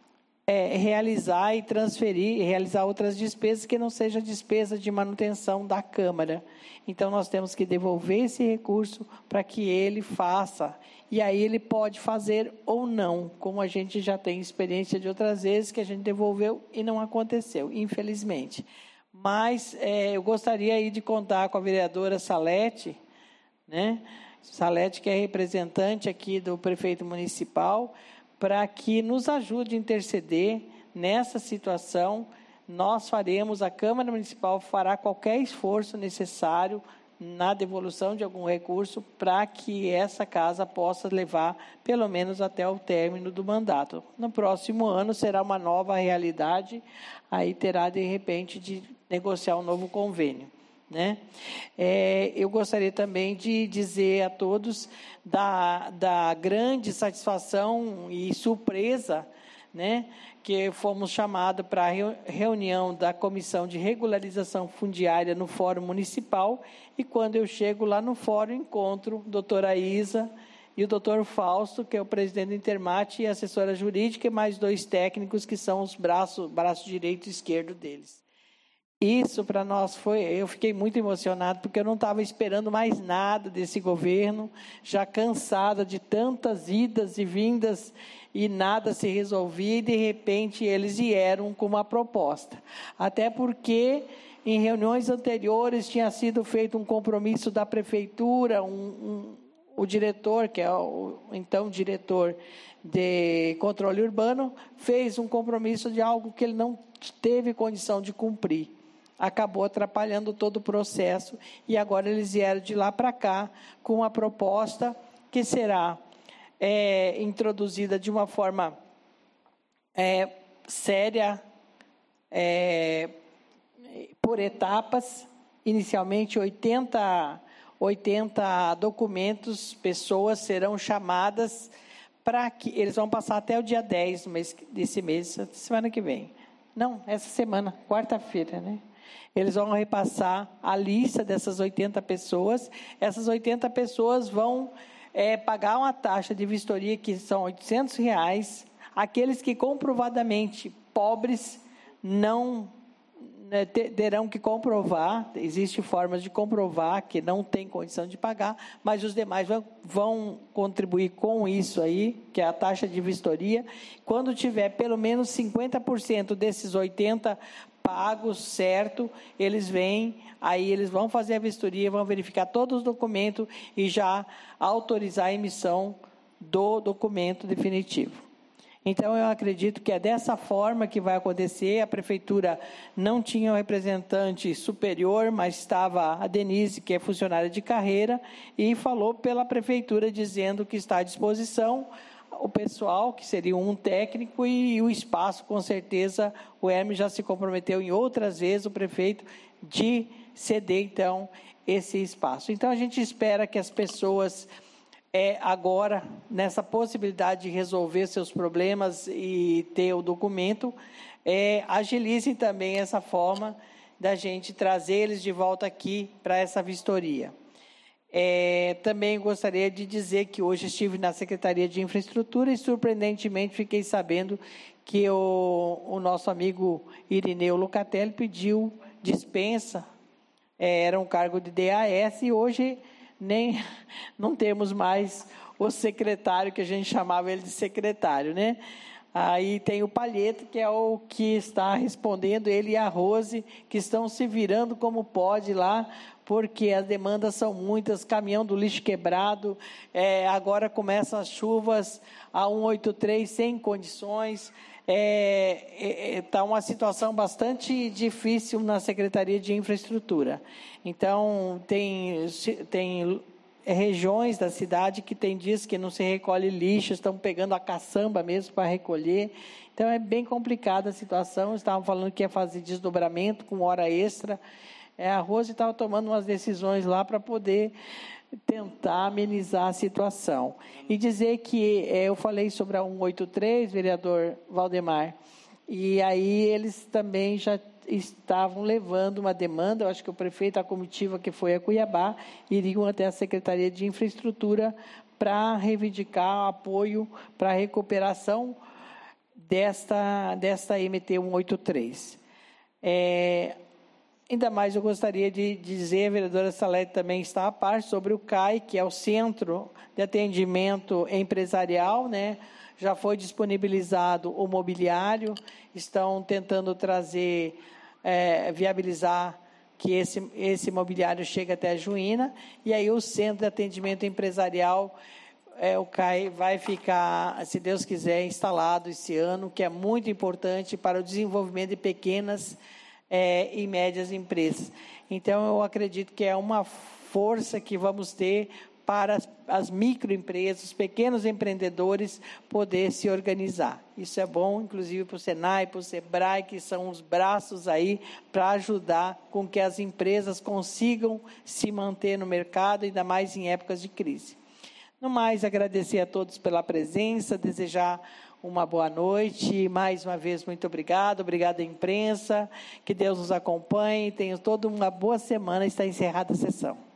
[SPEAKER 1] realizar e transferir, realizar outras despesas que não seja despesa de manutenção da Câmara. Então, nós temos que devolver esse recurso para que ele faça. E aí ele pode fazer ou não, como a gente já tem experiência de outras vezes que a gente devolveu e não aconteceu, infelizmente. Mas eu gostaria aí de contar com a vereadora Salete, né? Salete, que é representante aqui do prefeito municipal, para que nos ajude a interceder nessa situação. Nós faremos, a Câmara Municipal fará qualquer esforço necessário na devolução de algum recurso para que essa casa possa levar pelo menos até o término do mandato. No próximo ano será uma nova realidade, aí terá de repente de negociar um novo convênio. Né? Eu gostaria também de dizer a todos da grande satisfação e surpresa, né, que fomos chamados para a reunião da Comissão de Regularização Fundiária no Fórum Municipal, e quando eu chego lá no fórum, encontro a doutora Isa e o doutor Fausto, que é o presidente do Intermate, e a assessora jurídica, e mais 2 técnicos, que são os braço direito e esquerdo deles. Isso para nós eu fiquei muito emocionado, porque eu não estava esperando mais nada desse governo, já cansada de tantas idas e vindas, e nada se resolvia, e de repente eles vieram com uma proposta. Até porque em reuniões anteriores tinha sido feito um compromisso da prefeitura, o diretor, que é o então diretor de controle urbano, fez um compromisso de algo que ele não teve condição de cumprir. Acabou atrapalhando todo o processo, e agora eles vieram de lá para cá com uma proposta que será introduzida de uma forma séria, por etapas. Inicialmente, 80 documentos, pessoas serão chamadas para que eles vão passar até o dia 10 desse mês, semana que vem. Não, essa semana, quarta-feira, né? Eles vão repassar a lista dessas 80 pessoas. Essas 80 pessoas vão pagar uma taxa de vistoria que são R$800. Aqueles que comprovadamente pobres não terão que comprovar, existem formas de comprovar que não tem condição de pagar, mas os demais vão contribuir com isso aí, que é a taxa de vistoria. Quando tiver pelo menos 50% desses 80 pagos, certo, eles vêm, aí eles vão fazer a vistoria, vão verificar todos os documentos e já autorizar a emissão do documento definitivo. Então, eu acredito que é dessa forma que vai acontecer. A Prefeitura não tinha um representante superior, mas estava a Denise, que é funcionária de carreira, e falou pela Prefeitura, dizendo que está à disposição o pessoal, que seria um técnico, e o espaço, com certeza, o Hermes já se comprometeu em outras vezes, o prefeito, de ceder, então, esse espaço. Então, a gente espera que as pessoas, agora, nessa possibilidade de resolver seus problemas e ter o documento, agilizem também essa forma da gente trazer eles de volta aqui para essa vistoria. Também gostaria de dizer que hoje estive na Secretaria de Infraestrutura e, surpreendentemente, fiquei sabendo que o nosso amigo Irineu Locatelli pediu dispensa, era um cargo de DAS, e hoje não temos mais o secretário, que a gente chamava ele de secretário, né? Aí tem o Palheta, que é o que está respondendo, ele e a Rose, que estão se virando como pode lá, porque as demandas são muitas, caminhão do lixo quebrado, agora começam as chuvas, a 183 sem condições, está uma situação bastante difícil na Secretaria de Infraestrutura. Então, tem regiões da cidade que tem dias que não se recolhe lixo, estão pegando a caçamba mesmo para recolher. Então, é bem complicada a situação. Estavam falando que ia fazer desdobramento com hora extra. A Rose estava tomando umas decisões lá para poder tentar amenizar a situação. E dizer que eu falei sobre a 183, vereador Valdemar, e aí eles também já estavam levando uma demanda, eu acho que o prefeito, a comitiva que foi a Cuiabá, iriam até a Secretaria de Infraestrutura para reivindicar apoio para a recuperação desta MT 183. Ainda mais eu gostaria de dizer, a vereadora Salete também está a par, sobre o CAI, que é o Centro de Atendimento Empresarial, né? Já foi disponibilizado o mobiliário, estão tentando trazer, viabilizar que esse mobiliário chegue até a Juína, e aí o Centro de Atendimento Empresarial, o CAI, vai ficar, se Deus quiser, instalado esse ano, que é muito importante para o desenvolvimento de pequenas e médias empresas. Então, eu acredito que é uma força que vamos ter para as microempresas, os pequenos empreendedores poder se organizar. Isso é bom, inclusive, para o Senai, para o Sebrae, que são os braços aí para ajudar com que as empresas consigam se manter no mercado, ainda mais em épocas de crise. No mais, agradecer a todos pela presença, desejar uma boa noite, mais uma vez, muito obrigado, obrigado à imprensa, que Deus nos acompanhe, tenham toda uma boa semana, está encerrada a sessão.